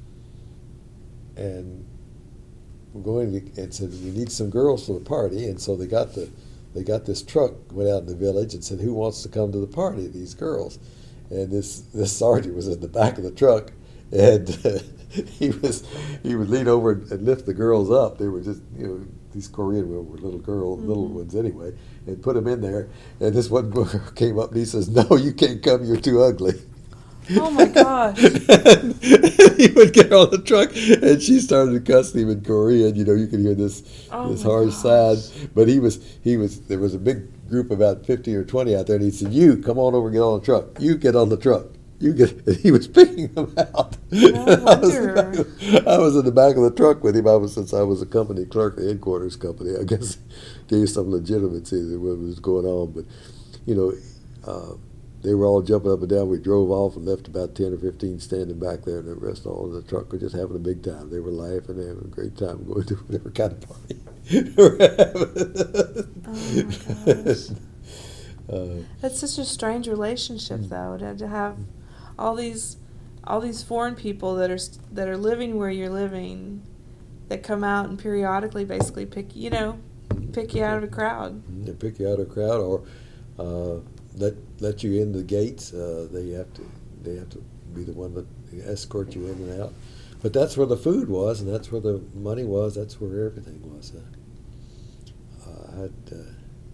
and we're going to, and said we need some girls for the party, and so they got the they got this truck, went out in the village and said, who wants to come to the party? These girls. And this this sergeant was in the back of the truck, and uh, he was he would lean over and, and lift the girls up. They were just, you know, these Korean women were little girl little Mhm. ones anyway, and put them in there. And this one girl came up and he says, "No, you can't come. You're too ugly." Oh my gosh. And he would get on the truck, and she started cussing him in Korean. You know, you could hear this Oh this my harsh gosh. side. But he was he was there was a big group, about fifty or twenty out there, and he said, "You come on over, and get on the truck. You get on the truck. You get." And he was picking them out. No I, was, wonder. I was in the back of the truck with him. I was since I was a company clerk, the headquarters company. I guess gave some legitimacy to what was going on. But you know. Uh, They were all jumping up and down. We drove off and left about ten or fifteen standing back there, and the rest all in the truck were just having a big time. They were laughing, they having a great time going to whatever kind of party they were having. Oh my gosh. Uh, That's such a strange relationship, though, to, to have all these all these foreign people that are st- that are living where you're living, that come out and periodically basically pick you know pick you out of a crowd. they pick you out of a crowd, or uh, let let you in the gates. Uh, they have to they have to be the one that escort you in and out. But that's where the food was, and that's where the money was. That's where everything was. Uh, uh, I'd, uh,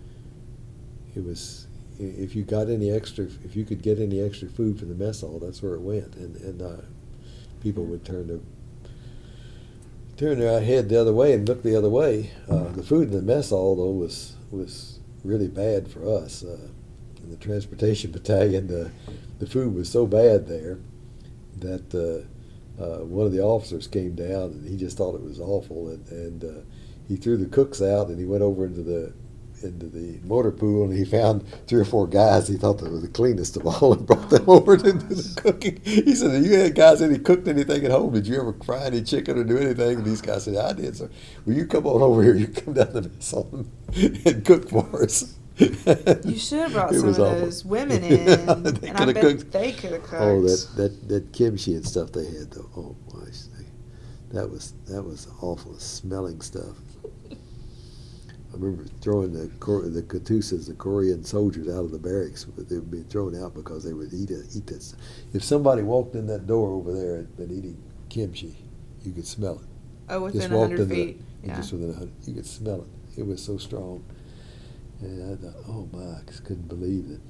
it was i- if you got any extra, if you could get any extra food from the mess hall, that's where it went, and and uh, people would turn their turn their head the other way and look the other way. Uh, the food in the mess hall, though, was was really bad for us. Uh, in the transportation battalion, the the food was so bad there that uh, uh, one of the officers came down and he just thought it was awful, and, and uh, he threw the cooks out, and he went over into the into the motor pool, and he found three or four guys he thought that were the cleanest of all, and brought them over to do the cooking. He said, "Have you had guys any cooked anything at home? Did you ever fry any chicken or do anything?" And these guys said, "I did, sir." "Well, you come on over here. You come down to the mess hall and cook for us." You should have brought It some of was awful. those women in, They and I coulda bet cooked. they could have cooked. Oh, that, that, that kimchi and stuff they had, though. Oh, gosh. They, that was that was awful, smelling stuff. I remember throwing the Kor- the Katusas, the Korean soldiers, out of the barracks. They would be thrown out because they would eat it, eat that stuff. If somebody walked in that door over there and been eating kimchi, you could smell it. Oh, within Just a walked hundred into the- feet. Yeah. Just within a hundred, you could smell it. It was so strong. And I thought, oh my, I just couldn't believe it.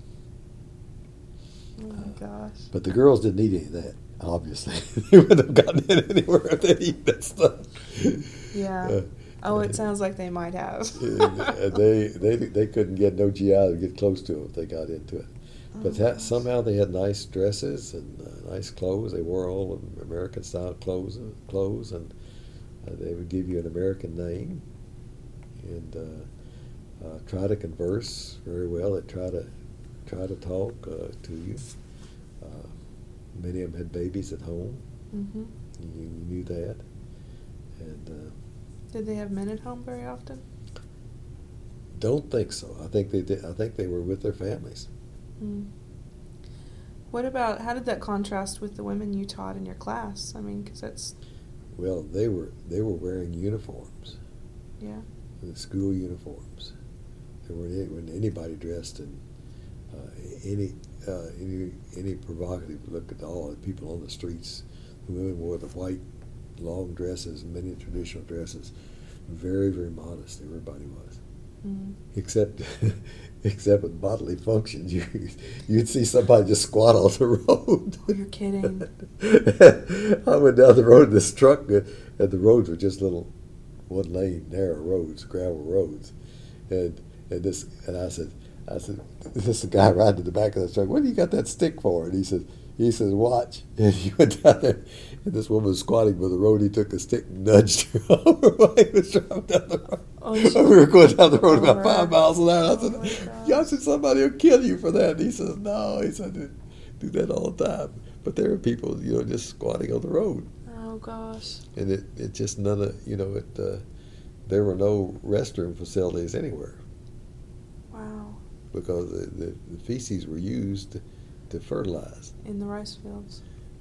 Oh my gosh. But the girls didn't eat any of that, obviously. They wouldn't have gotten in anywhere if they'd eaten that stuff. Yeah. Uh, Oh, it sounds like they might have. and they, they they couldn't get no G I to get close to them if they got into it. But Oh, that, gosh. somehow they had nice dresses and uh, nice clothes. They wore all of American style clothes, uh, clothes, and uh, they would give you an American name and uh, uh, try to converse very well. They try to try to talk uh, to you. Uh, many of them had babies at home. Mm-hmm. You, you knew that. And uh, Did they have men at home very often? don't think so. I think they did. I think they were with their families. Mm. What about, how did that contrast with the women you taught in your class? I mean, because that's, Well, they were they were wearing uniforms, yeah. the school uniforms. There weren't any, when anybody dressed in uh, any uh, any any provocative look at all the people on the streets. The women wore the white long dresses, many traditional dresses. Very very modest. Everybody was, Mm. except except with bodily functions. You you'd see somebody just squat on the road. Oh, you're kidding. I went down the road in this truck, and the roads were just little one lane narrow roads, gravel roads, and and this and I said I said this guy riding in the back of the truck. What do you got that stick for? And he said he says watch. And he went down there, and this woman was squatting by the road. He took a stick and nudged her over while he was driving down the road. Oh, We were going down the road about Lord. five miles an hour. I Oh, said, my gosh. "Yeah," I said, "somebody will kill you for that." And he says, "No," he said, "I do that all the time." But there are people, you know, just squatting on the road, Oh, gosh. and it, it just none of, you know, it. Uh, there were no restroom facilities anywhere Wow. because the, the, the feces were used to, to fertilize. In the rice fields.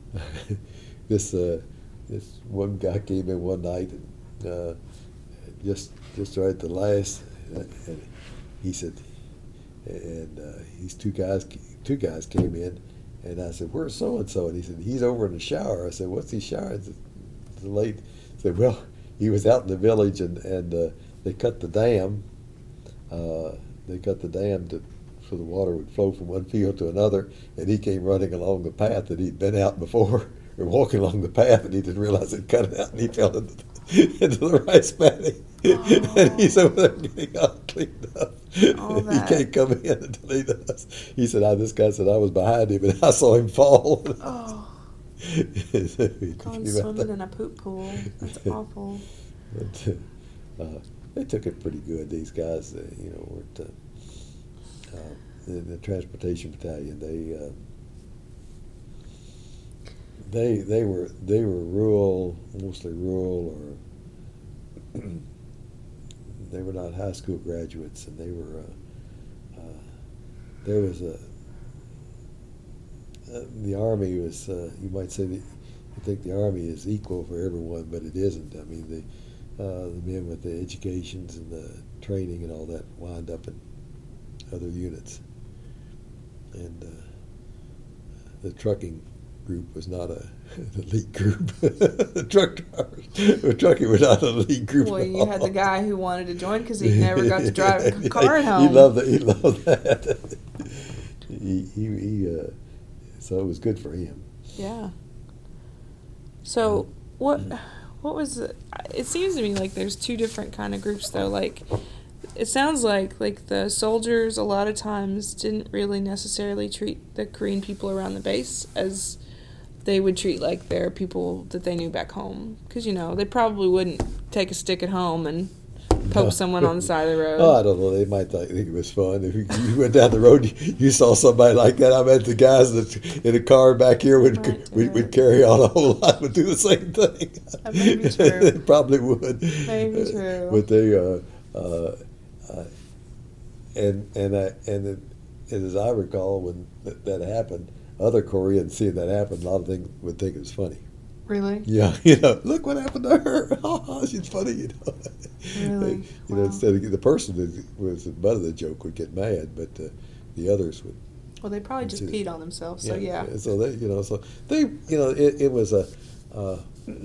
this uh, this one guy came in one night and uh, just just right at the last, uh, and he said, and uh, these two guys two guys came in, and I said, "Where's so and so?" And he said, "He's over in the shower." I said, "What's he showering?" The late said, "Well, he was out in the village and and uh, they cut the dam. Uh, they cut the dam to." So the water would flow from one field to another, and he came running along the path that he'd been out before, or walking along the path, and he didn't realize it cut it out, and he fell into the, into the rice paddy. Oh. And he's over there getting all cleaned up. All He that. can't come in until he does. He said, "I, this guy said I was behind him, and I saw him fall." Oh, So he going came out swimming there. in a poop pool. That's awful. But, uh, uh, they took it pretty good. These guys, uh, you know, weren't. Uh, uh, the, the transportation battalion. They uh, they they were they were rural, mostly rural, or they were not high school graduates, and they were. Uh, uh, there was a. Uh, the Army was. Uh, you might say that you think the Army is equal for everyone, but it isn't. I mean, the uh, the men with the educations and the training and all that wind up in other units, and uh, the trucking group was not a, an elite group. The truck drivers, the trucking was not an elite group. Well, at you had the all. guy who wanted to join because he never got to drive a car at He home. loved that. He loved that. he he, he uh, so it was good for him. Yeah. So what what was it? It seems to me like there's two different kind of groups though. Like it sounds like like the soldiers a lot of times didn't really necessarily treat the Korean people around the base as they would treat like their people that they knew back home, because you know they probably wouldn't take a stick at home and poke No. someone on the side of the road. Oh, I don't know. They might think it was fun. If you, you went down the road, you, you saw somebody like that. I bet the guys that in a car back here would Might do would, would it. carry on a whole lot, would do the same thing. That may be true. They probably would. May be true. But they, uh, uh, uh, and and I, and, it, and as I recall, when that, that happened, other Koreans seeing that happen, a lot of them would think it was funny. Really? Yeah, you know, look what happened to her. Oh, she's funny, you know. Really? You know, Wow. instead of the person that was the butt of the joke would get mad, but uh, the others would. Well, they probably just Consider- peed on themselves. So yeah. So they, you know, so they, you know, it, it was a. Uh,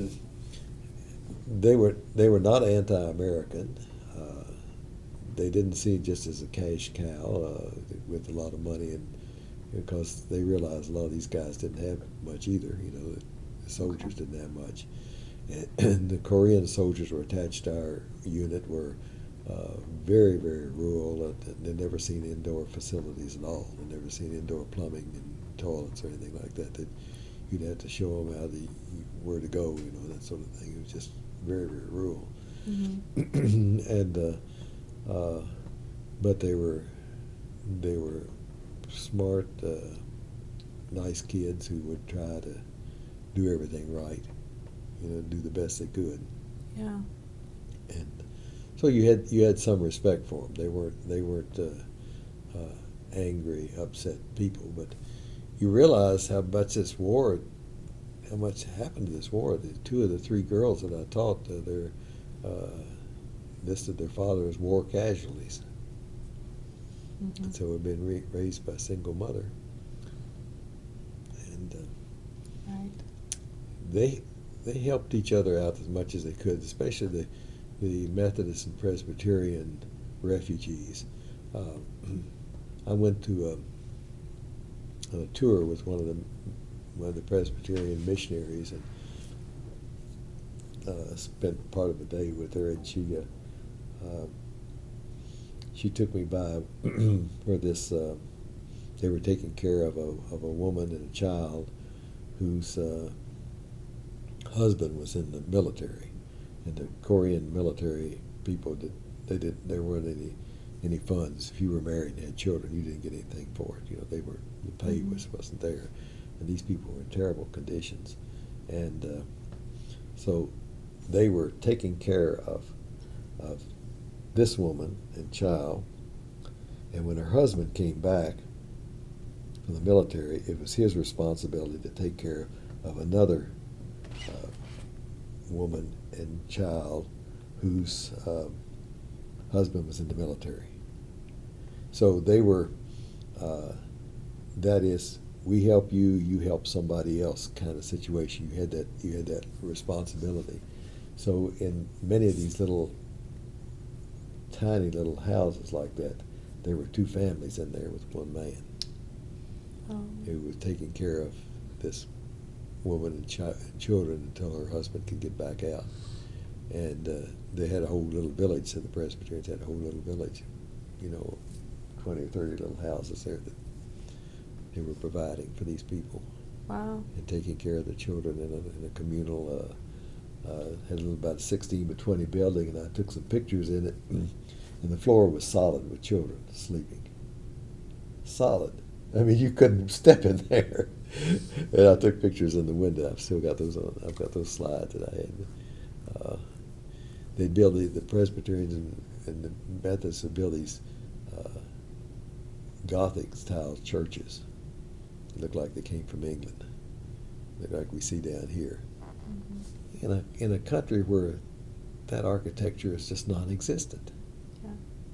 they were they were not anti-American. Uh, they didn't see it just as a cash cow uh, with a lot of money, and because they realized a lot of these guys didn't have much either. You know, the soldiers Okay. didn't have much, and, and the Korean soldiers were attached to our unit were uh, very very rural. And they'd never seen indoor facilities at all. They'd never seen indoor plumbing and toilets or anything like that. They'd, you'd have to show them how the where to go, you know, that sort of thing. It was just very very rural. Mm-hmm. and uh, uh, but they were they were smart, uh, nice kids who would try to do everything right, you know, do the best they could. Yeah. And so you had you had some respect for them. They weren't they weren't uh, uh, angry, upset people, but you realize how much this war, how much happened to this war. The two of the three girls that I taught, uh, they're uh, listed their father as war casualties. Mm-hmm. And so had been re- raised by a single mother. And uh, Right. they they helped each other out as much as they could, especially the the Methodist and Presbyterian refugees. Uh, I went to a, on a tour with one of the one of the Presbyterian missionaries and uh, spent part of the day with her, and she uh, uh, she took me by where this uh, they were taking care of a of a woman and a child whose uh, husband was in the military, and the Korean military people did they did there weren't any any funds. If you were married and had children, you didn't get anything for it. You know, they were the pay Mm-hmm. was wasn't there, and these people were in terrible conditions, and uh, so they were taking care of of this woman and child, and when her husband came back from the military, it was his responsibility to take care of another uh, woman and child whose uh, husband was in the military. So they were, uh, that is, we help you, you help somebody else kind of situation. You had that, you had that responsibility. So in many of these little, tiny little houses like that, there were two families in there with one man Oh. who was taking care of this woman and, chi- and children until her husband could get back out. And uh, they had a whole little village, so the Presbyterians had a whole little village, you know, twenty or thirty little houses there that they were providing for these people Wow. and taking care of the children in a, in a communal, uh, uh, had a little about sixteen by twenty building, and I took some pictures in it, and the floor was solid with children sleeping. Solid. I mean, you couldn't step in there. And I took pictures in the window. I've still got those on. I've got those slides that I had. Uh, they build the, the Presbyterians and, and the Methodists would build these uh, Gothic-style churches. They look like they came from England. Look like we see down here. Mm-hmm. In a in a country where that architecture is just non-existent. Yeah.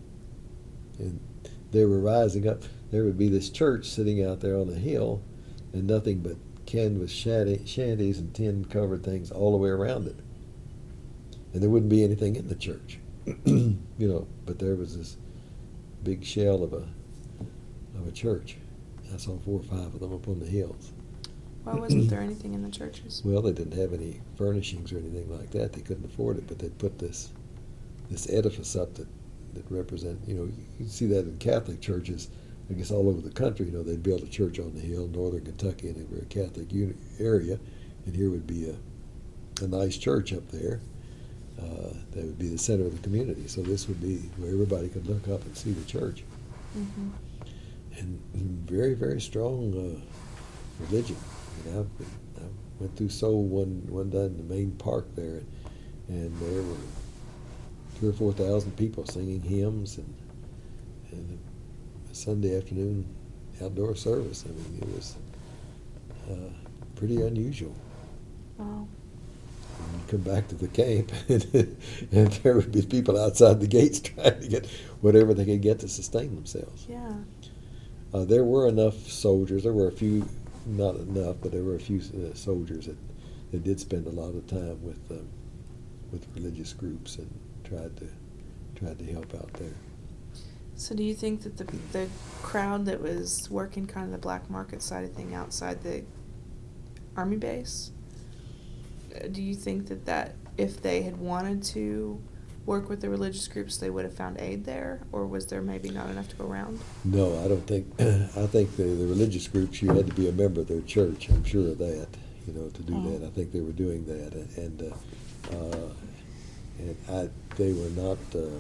And they were rising up. There would be this church sitting out there on the hill, and nothing but canvas shanty, shanties and tin covered things all the way around it. And there wouldn't be anything in the church, you know. But there was this big shell of a of a church. I saw four or five of them up on the hills. Why wasn't there anything in the churches? Well, they didn't have any furnishings or anything like that. They couldn't afford it, but they'd put this this edifice up that that represent. You know, you see that in Catholic churches. I guess all over the country, you know, they'd build a church on the hill, northern Kentucky, and they were a Catholic uni- area, and here would be a, a nice church up there. Uh, that would be the center of the community. So this would be where everybody could look up and see the church. Mm-hmm. And very, very strong uh, religion. I mean, I've been, I went through Seoul one one day in the main park there, and, and there were two or four thousand people singing hymns and and. Sunday afternoon outdoor service. I mean, it was uh, pretty unusual. Wow. And you'd come back to the camp, and, and there would be people outside the gates trying to get whatever they could get to sustain themselves. Yeah. Uh, there were enough soldiers. There were a few, not enough, but there were a few uh, soldiers that, that did spend a lot of time with um, with religious groups and tried to tried to help out there. So do you think that the the crowd that was working kind of the black market side of thing outside the army base, uh, do you think that, that if they had wanted to work with the religious groups, they would have found aid there, or was there maybe not enough to go around? No, I don't think. I think the, the religious groups, you had to be a member of their church. I'm sure of that. You know, to do Oh. that, I think they were doing that, and and, uh, uh, and I, they were not. Uh,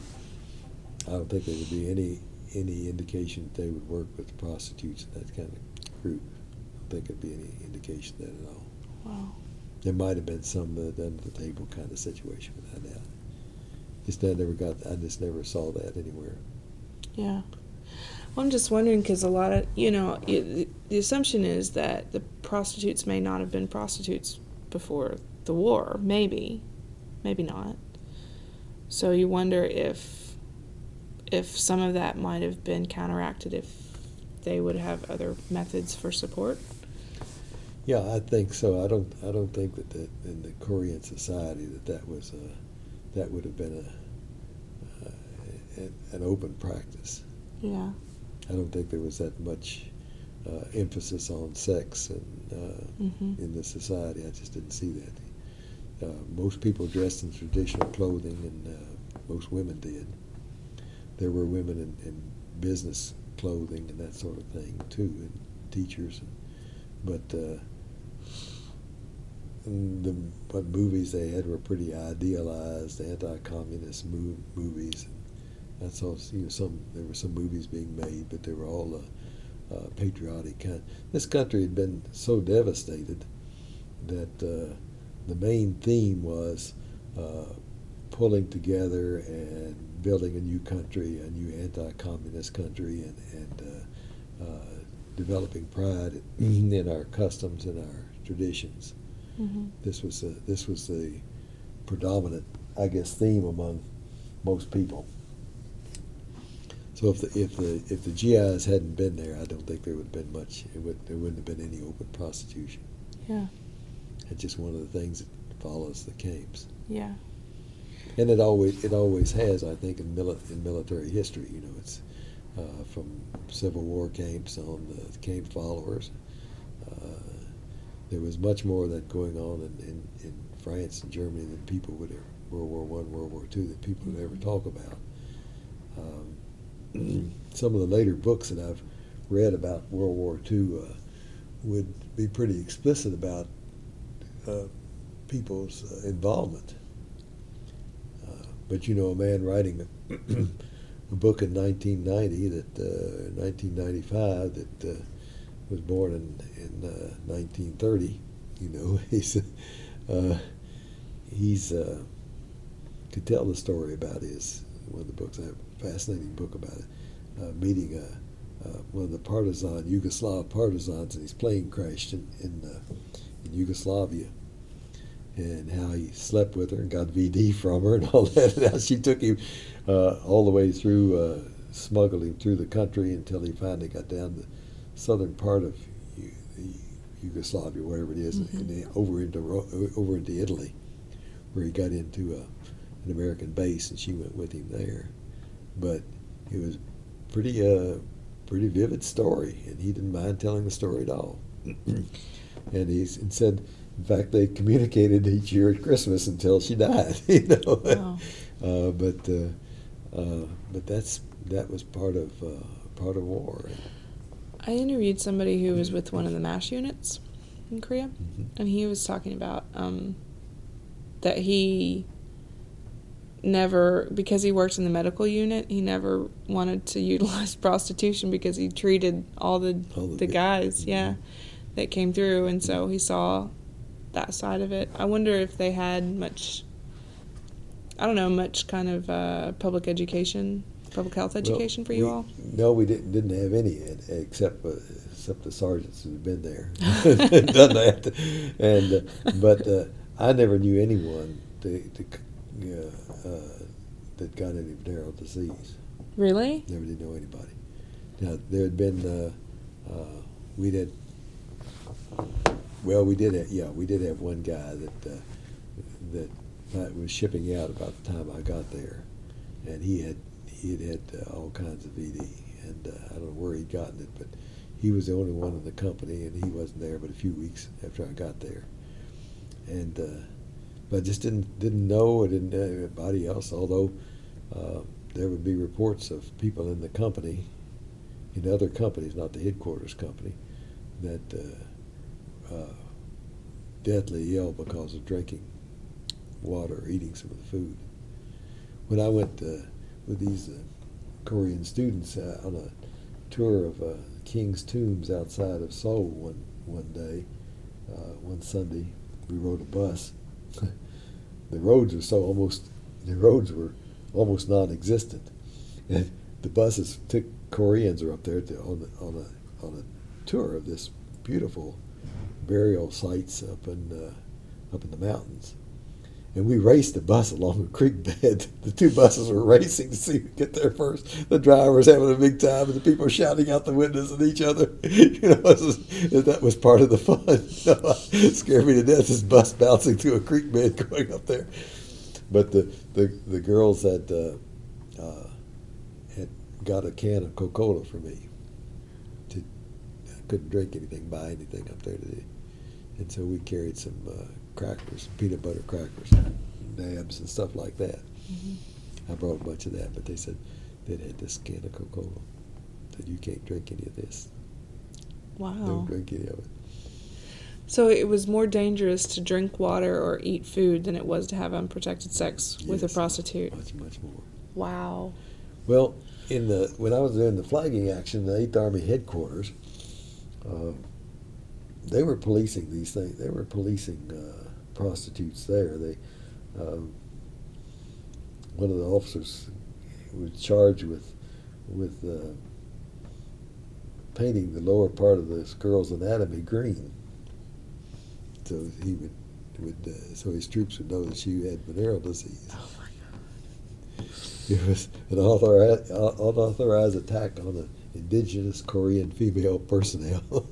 I don't think there would be any any indication that they would work with prostitutes and that kind of group. think it'd be any indication of that at all. Wow. There might have been some uh, done at the table kind of situation, without doubt. Just I never got. I just never saw that anywhere. Yeah. Well, I'm just wondering because a lot of, you know, it, the assumption is that the prostitutes may not have been prostitutes before the war. Maybe. Maybe not. So you wonder if if some of that might have been counteracted if they would have other methods for support. Yeah, I think so. I don't. I don't think that, that in the Korean society that that was a, that would have been a, uh, an open practice. Yeah. I don't think there was that much uh, emphasis on sex and uh, Mm-hmm. in the society. I just didn't see that. Uh, most people dressed in traditional clothing, and uh, most women did. There were women in, in business clothing and that sort of thing too, and teachers. And, but uh, and the what movies they had were pretty idealized, anti-communist mov- movies. I saw, you know, some. There were some movies being made, but they were all uh, uh, patriotic kind. This country had been so devastated that uh, the main theme was uh, pulling together and building a new country, a new anti-communist country, and, and uh, uh, developing pride in our customs and our traditions. Mm-hmm. This was a, this was the predominant, I guess, theme among most people. So if the if the if the G Is hadn't been there, I don't think there would have been much. It would there wouldn't have been any open prostitution. Yeah. It's just one of the things that follows the camps. Yeah. And it always it always has, I think, in mili- in military history. You know, it's uh, from Civil War camps on the camp followers. Uh, there was much more of that going on in, in, in France and Germany than people would ever, World War One, World War Two, that people would ever talk about. Um, some of the later books that I've read about World War Two uh, would be pretty explicit about uh, people's uh, involvement. Uh, but you know, a man writing a, a book in nineteen ninety, that uh, nineteen ninety-five, that uh, was born in in uh, nineteen thirty. You know, he's uh, he's uh, could tell the story about his one of the books. I have a fascinating book about it. Uh, meeting a, uh, one of the partisan Yugoslav partisans, and his plane crashed in in, uh, in Yugoslavia, and how he slept with her and got V D from her and all that. And how she took him uh, all the way through, uh, smuggled him through the country until he finally got down the southern part of U- Yugoslavia, whatever it is, Mm-hmm. and then over into Ro- over into Italy, where he got into a, an American base, and she went with him there. But it was pretty uh, pretty vivid story, and he didn't mind telling the story at all. And he's and said, in fact, they communicated each year at Christmas until she died. You know, Wow. uh, but uh, uh, but that's that was part of uh, part of war. I interviewed somebody who was with one of the MASH units in Korea, Mhm. and he was talking about um, that he never, because he worked in the medical unit, he never wanted to utilize prostitution because he treated all the All the the big- guys, Mhm. yeah, that came through, and so he saw that side of it. I wonder if they had much, I don't know, much kind of uh, public education, public health education Well, for you we- all. No, we didn't didn't have any ed- except uh, except the sergeants who had been there, done that. And uh, but uh, I never knew anyone to, to uh, uh, that got any venereal disease. Really? Never did know anybody. Now there had been uh, uh, we did well we did have, yeah we did have one guy that uh, that uh, was shipping out about the time I got there, and he had he had had uh, all kinds of V D, and uh, I don't know where he'd gotten it, but he was the only one in the company, and he wasn't there but a few weeks after I got there, and uh, but I just didn't didn't know. I didn't know anybody else, although uh, there would be reports of people in the company, in other companies, not the headquarters company, that uh, uh, deathly ill because of drinking water or eating some of the food. When I went uh, with these uh, Korean students uh, on a tour of uh, King's tombs outside of Seoul one one day, uh, one Sunday, we rode a bus. The roads were so almost, the roads were almost non-existent, and the buses took Koreans are up there to, on the, on a on a tour of this beautiful burial sites up in uh, up in the mountains. And we raced the bus along a creek bed. The two buses were racing to see who could get there first. The driver was having a big time, and the people were shouting out the windows at each other. You know, it was, that was part of the fun. You know, it scared me to death, this bus bouncing through a creek bed going up there. But the the, the girls had, uh, uh, had got a can of Coca-Cola for me. To, I couldn't drink anything, buy anything up there today. And so we carried some uh, crackers, peanut butter crackers, nabs and stuff like that. Mm-hmm. I brought a bunch of that, but they said they'd had this can of Coca-Cola. Said, you can't drink any of this. Wow. Don't drink any of it. So it was more dangerous to drink water or eat food than it was to have unprotected sex Yes, with a prostitute. Much, much more. Wow. Well, in the when I was doing the flagging action, the eighth Army headquarters, uh, they were policing these things. They were policing uh, prostitutes there. They, um, one of the officers was charged with with uh, painting the lower part of this girl's anatomy green, so he would would uh, so his troops would know that she had venereal disease. Oh my God! It was an unauthorized, unauthorized attack on the indigenous Korean female personnel.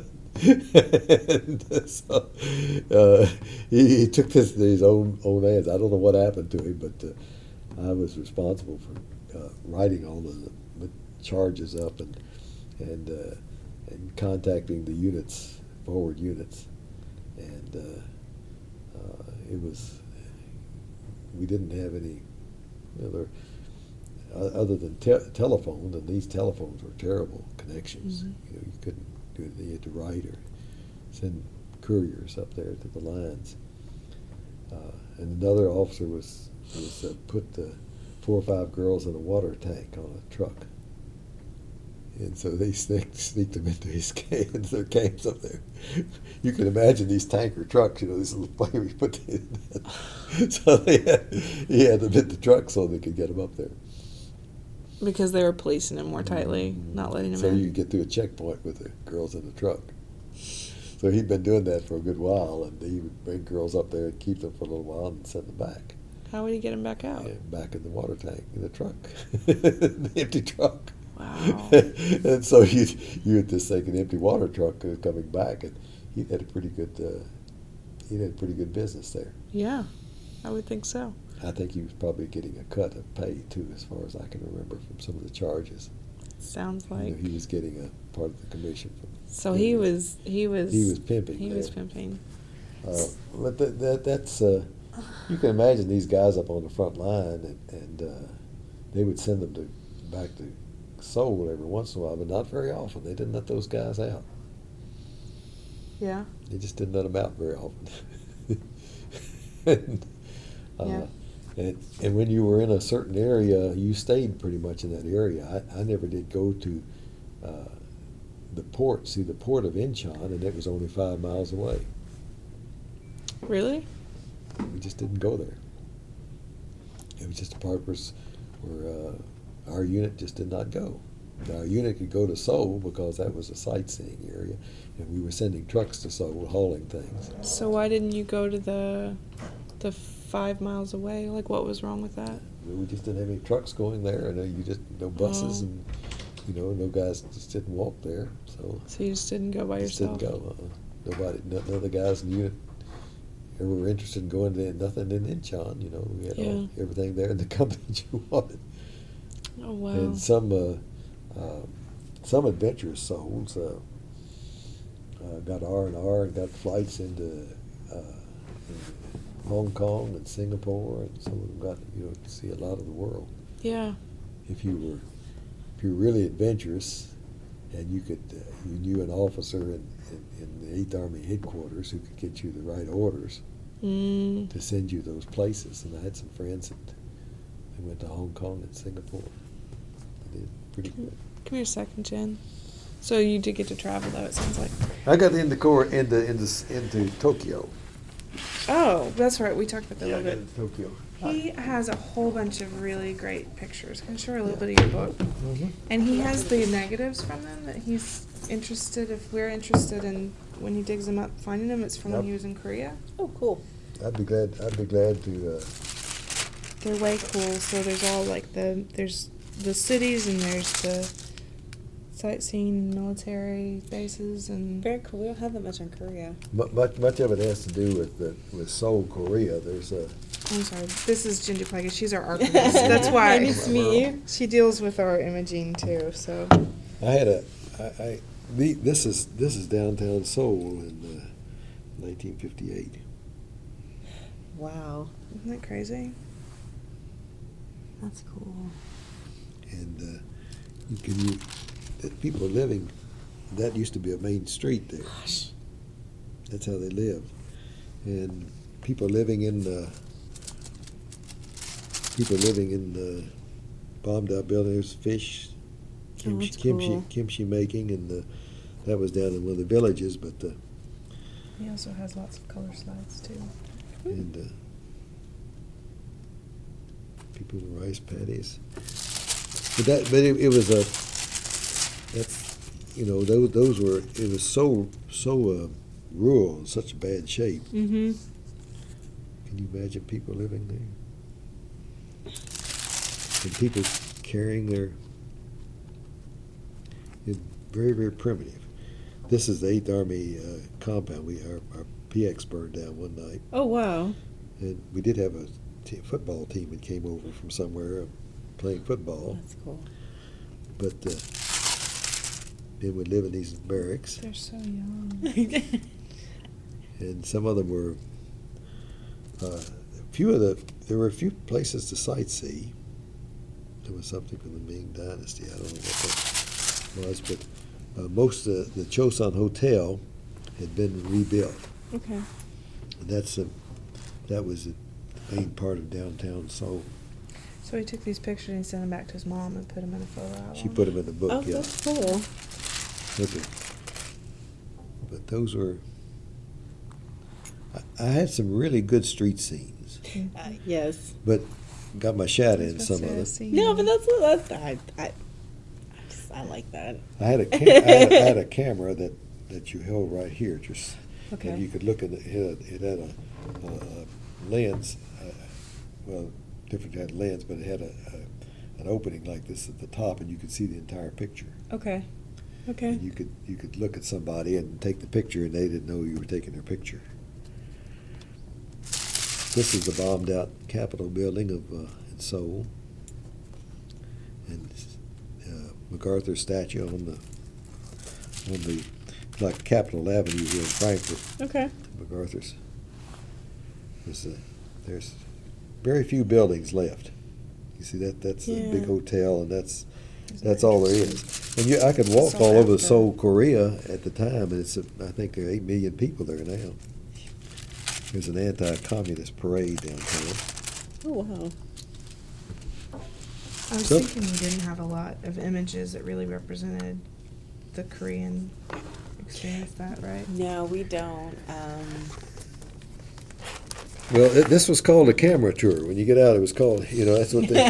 And so, uh, he, he took this in his own own hands. I don't know what happened to him, but uh, I was responsible for uh, writing all the, the charges up and and uh, and contacting the units, forward units, and uh, uh, it was. We didn't have any, you know, there, uh, other than te- telephones, and these telephones were terrible connections. Mm-hmm. You know, you couldn't do it. You had to write or send couriers up there to the lines. Uh, and another officer was was uh, put the four or five girls in a water tank on a truck, and so they sneaked, sneaked them into his camps. Their camps up there. You can imagine these tanker trucks. You know, these little planes put in. So they had, he had them in the truck so they could get them up there. Because they were policing him more tightly, mm-hmm. not letting him so in. So you get through a checkpoint with the girls in the truck. So he'd been doing that for a good while, and he would bring girls up there and keep them for a little while and send them back. How would he get them back out? Yeah, back in the water tank, in the truck, the empty truck. Wow. And so you you would just take an empty water truck coming back, and he had a pretty good uh, he had a pretty good business there. Yeah, I would think so. I think he was probably getting a cut of pay too, as far as I can remember from some of the charges. Sounds like you know, he was getting a part of the commission from. So he was he was he was pimping. He there. was pimping. Uh, but that, that that's uh, you can imagine these guys up on the front line, and, and uh, they would send them to back to Seoul every once in a while, but not very often. They didn't let those guys out. Yeah. They just didn't let them out very often. and, uh, yeah. And, and when you were in a certain area, you stayed pretty much in that area. I, I never did go to uh, the port, see the port of Incheon, and it was only five miles away. Really? We just didn't go there. It was just a part where, where uh, our unit just did not go. Now, our unit could go to Seoul because that was a sightseeing area, and we were sending trucks to Seoul hauling things. So why didn't you go to the the five miles away? Like, what was wrong with that? We just didn't have any trucks going there, and uh, you just no buses, oh. and you know, no guys just didn't walk there. So. So you just didn't go by just yourself. Didn't go. Uh, nobody, none of the guys in the unit ever were interested in going to nothing in Incheon. You know, we had yeah. all, everything there in the company you wanted. Oh wow! And some uh, uh, some adventurous souls uh, uh, got R and R and got flights into. Uh, Hong Kong and Singapore, and some of them got you know to see a lot of the world. Yeah. If you were, if you were really adventurous, and you could, uh, you knew an officer in, in, in the eighth Army headquarters who could get you the right orders mm. to send you those places. And I had some friends that they went to Hong Kong and Singapore. They did pretty good. Come here a second, Jen. So you did get to travel, though, it sounds like. I got into Korea, into, into, into Tokyo. Oh, that's right. We talked about that Yeah, a I little got bit. into Tokyo. He has a whole bunch of really great pictures. Can I show her a little bit of your book? Mhm. And he has the negatives from them that he's interested, if we're interested in, when he digs them up, finding them. It's from when Yep. he was in Korea. Oh, cool. I'd be glad, I'd be glad to, uh, They're way cool. So there's all like the, there's the cities and there's the sightseeing military bases and. Very cool. We don't have that much in Korea. mu- much, much of it has to do with, the, with Seoul, Korea. There's a, I'm sorry. This is Ginger Plaga. She's our archivist. That's why. Nice to meet you. She deals with our imaging too. So. I had a, I, I the, this is this is downtown Seoul in uh, nineteen fifty-eight. Wow. Isn't that crazy? That's cool. And uh, you can you, that people living. That used to be a main street there. Gosh. That's how they lived, and people living in uh, people living in uh, bombed out buildings, fish, Oh, kimchi, that's kimchi, cool. kimchi making, and uh, that was down in one of the villages. But uh, He also has lots of color slides too. and uh, people with rice paddies. But that, but it, it was a. That's, you know, those those were. It was so so uh, rural, in such bad shape. Mm-hmm. Can you imagine people living there? And people carrying their. It's very very primitive. This is the Eighth Army uh, compound. We our, our P X burned down one night. Oh, wow. And we did have a te- football team that came over from somewhere uh, playing football, That's cool. but uh, they would live in these barracks, They're so young. and some of them were. Uh, a few of the there were a few places to sightsee. There was something from the Ming Dynasty. I don't know what that was, but uh, most of the, the Chosun Hotel had been rebuilt, Okay. and that's a, that was the main part of downtown Seoul. So he took these pictures and he sent them back to his mom and put them in a photo album. She put them in the book. Oh, yeah. that's cool. But, the, but those were. I, I had some really good street scenes, Uh, yes. but got my shot I was in about some to of say, I it. see No, him. but that's that's I I, I, just, I like that. I had a cam- I, had, I had a camera that, that you held right here, just Okay. and you could look at it. It had, it had a, a lens, uh, well, different kind of lens, but it had a, a an opening like this at the top, and you could see the entire picture. Okay. Okay. And you could you could look at somebody and take the picture, and they didn't know you were taking their picture. This is the bombed out Capitol building of uh, in Seoul, and uh, MacArthur statue on the on the like Capitol Avenue here in Frankfurt. Okay. MacArthur's. There's, a, there's very few buildings left. You see that that's a big Yeah. hotel, and that's Isn't that's that all there interesting? is. And you, I could walk So all over after- Seoul, Korea at the time, and it's a, I think there are eight million people there now. There's an anti-communist parade downtown. Oh, wow. I was So- thinking we didn't have a lot of images that really represented the Korean experience. That right? No, we don't. Um, Well, it, this was called a camera tour. When you get out, it was called. You know, that's what they.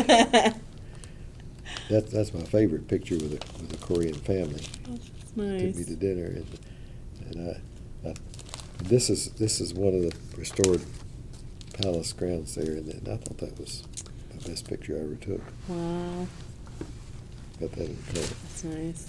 that, that's my favorite picture with a with a Korean family. That's Took me nice. to dinner, and and I, I this is this is one of the restored palace grounds there, and, and I thought that was the best picture I ever took. Wow. Got that in color. That's nice.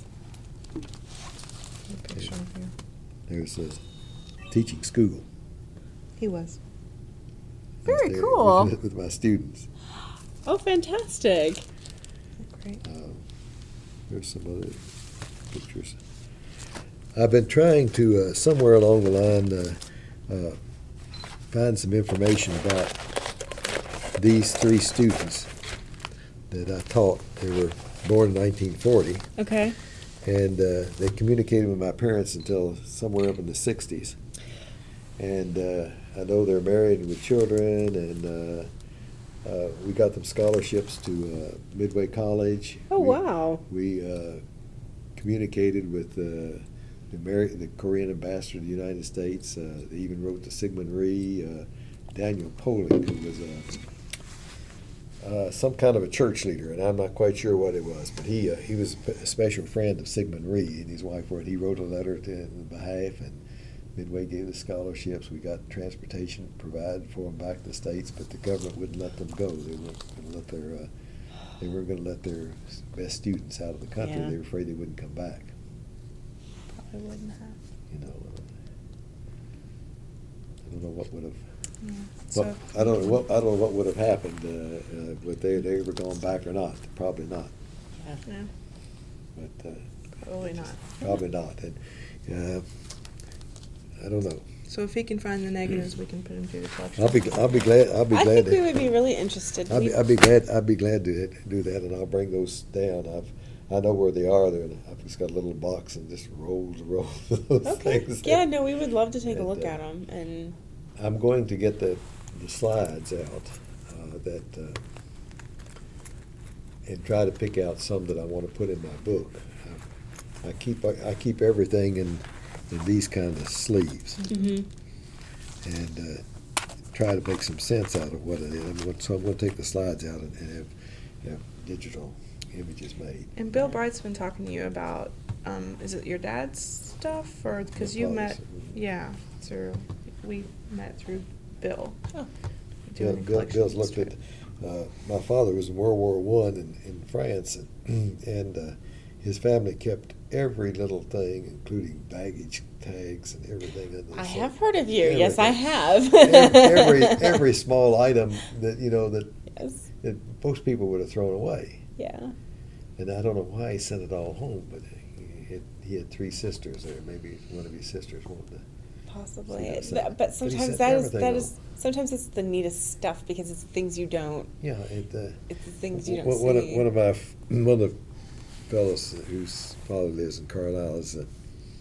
A picture of you. There's a teaching school. He was. I was Very there cool. with, with my students. Oh, fantastic. Great. Um, there's some other pictures. I've been trying to, uh, somewhere along the line, uh, uh, find some information about these three students that I taught. They were born in nineteen forty, Okay. and uh, they communicated with my parents until somewhere up in the sixties. And uh, I know they're married with children, and uh, uh, we got them scholarships to uh, Midway College. Oh, We- wow. We uh, communicated with uh, the, Ameri- the Korean ambassador to the United States. Uh, they even wrote to Sigmund Rhee, uh, Daniel Poling, who was a, uh, some kind of a church leader, and I'm not quite sure what it was, but he uh, he was a special friend of Sigmund Rhee and his wife were. He wrote a letter to in behalf, and Midway gave the scholarships. We got transportation provided for them back to the States, but the government wouldn't let them go. They weren't going to let their uh, they weren't going to let their best students out of the country. Yeah. They were afraid they wouldn't come back. Probably wouldn't have. You know, uh, I don't know what would have. Yeah. What, So I don't know what I don't know what would have happened, uh, uh, but they they ever gone back or not? Probably not. yeah, But uh, probably not. probably not. And uh, I don't know. So if he can find the negatives, we can put them through the collection. I'll be I'll be glad I'll be I glad think we to. would be really interested. I'll be, We- I'll be glad I'll be glad to do that, and I'll bring those down. I've I know where they are. There, I've just got a little box and just rolls and rolls of those okay. things. Yeah, no, we would love to take a And, look uh, at them. And I'm going to get the the slides out uh, that uh, and try to pick out some that I want to put in my book. I, I keep I, I keep everything in in these kind of sleeves, Mhm. and uh, try to make some sense out of what it is. I'm going, so I'm going to take the slides out and, and have, have digital images made. And Bill Bright's been talking to you about, um, is it your dad's stuff, or because My you father's. met? Yeah, through we met through Bill. Oh. Bill, doing a Bill, collection Bill's looked at. history. Uh, my father was in World War One in, in France, and, and uh, his family kept every little thing, including baggage tags and everything. In the I so- have heard of you. Yes, I everything. have. every, every every small item that you know that, Yes. that most people would have thrown away. Yeah. And I don't know why he sent it all home, but he had, he had three sisters there. Maybe one of his sisters wanted to. Possibly. Yeah, so- Th- but but he sometimes sent that is everything that on. is sometimes it's the neatest stuff because it's the things you don't. Yeah, it. Uh, It's the things you don't one, one of, see. one of my f- one of the fellows whose father lives in Carlisle is a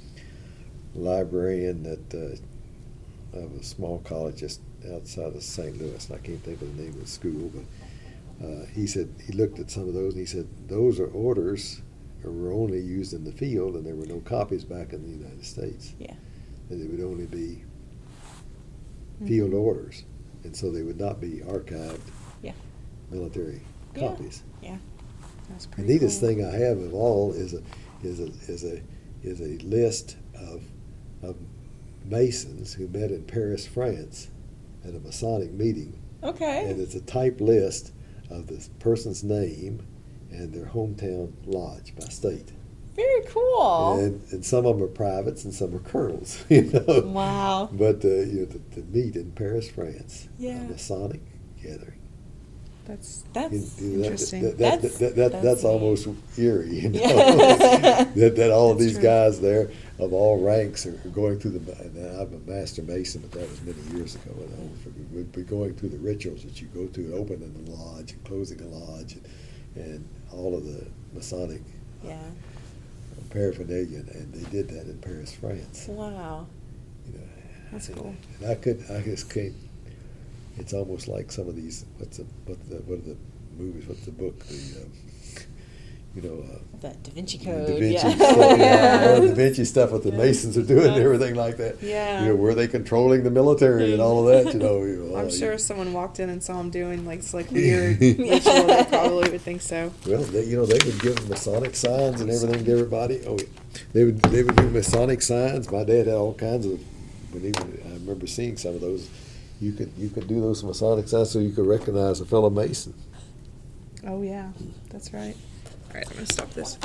librarian at uh, of a small college just outside of Saint Louis. And I can't think of the name of the school, but uh, he said he looked at some of those and he said those are orders that were only used in the field, and there were no copies back in the United States. Yeah. And it would only be Mhm. field orders, and so they would not be archived Yeah. military Yeah. copies. Yeah. That's The pretty neatest cool. thing I have of all is a is a is a is a list of of Masons who met in Paris, France, at a Masonic meeting, Okay. and it's a typed list of the person's name and their hometown lodge by state. Very cool. And, and some of them are privates and some are colonels, you know. Wow. But uh, you know, to, to meet in Paris, France, Yeah. a Masonic gathering. That's That's You know, that- interesting. That, that, That's- that, that, that's that's neat. almost eerie, you know. Yeah. that, that all of That's these true. guys there of all ranks are going through the. And I'm a master mason, but that was many years ago. And I was, we'd be going through the rituals that you go to, opening the lodge and closing the lodge, and, and all of the Masonic Yeah. paraphernalia, and they did that in Paris, France. Wow. You know, That's and, cool. And I could, I just can't. It's almost like some of these. What's the what the what are the movies? What's the book? The um, you know. Uh, The Da Vinci the Code. Da Vinci yeah. stuff, yeah, all the Da Yes. Vinci stuff, what the Yeah. Masons are doing, and Yes. everything like that. Yeah. You know, were they controlling the military and all of that? You know, you know, I'm uh, sure you- if someone walked in and saw him doing like this like weird ritual, they probably would think so. Well, they, you know, they would give Masonic signs and everything to everybody. Oh, yeah. they would they would do Masonic signs. My dad had all kinds of. When he, I remember seeing some of those. You could you could do those Masonic signs so you could recognize a fellow Mason. Oh yeah, that's right. All right, I'm gonna stop this.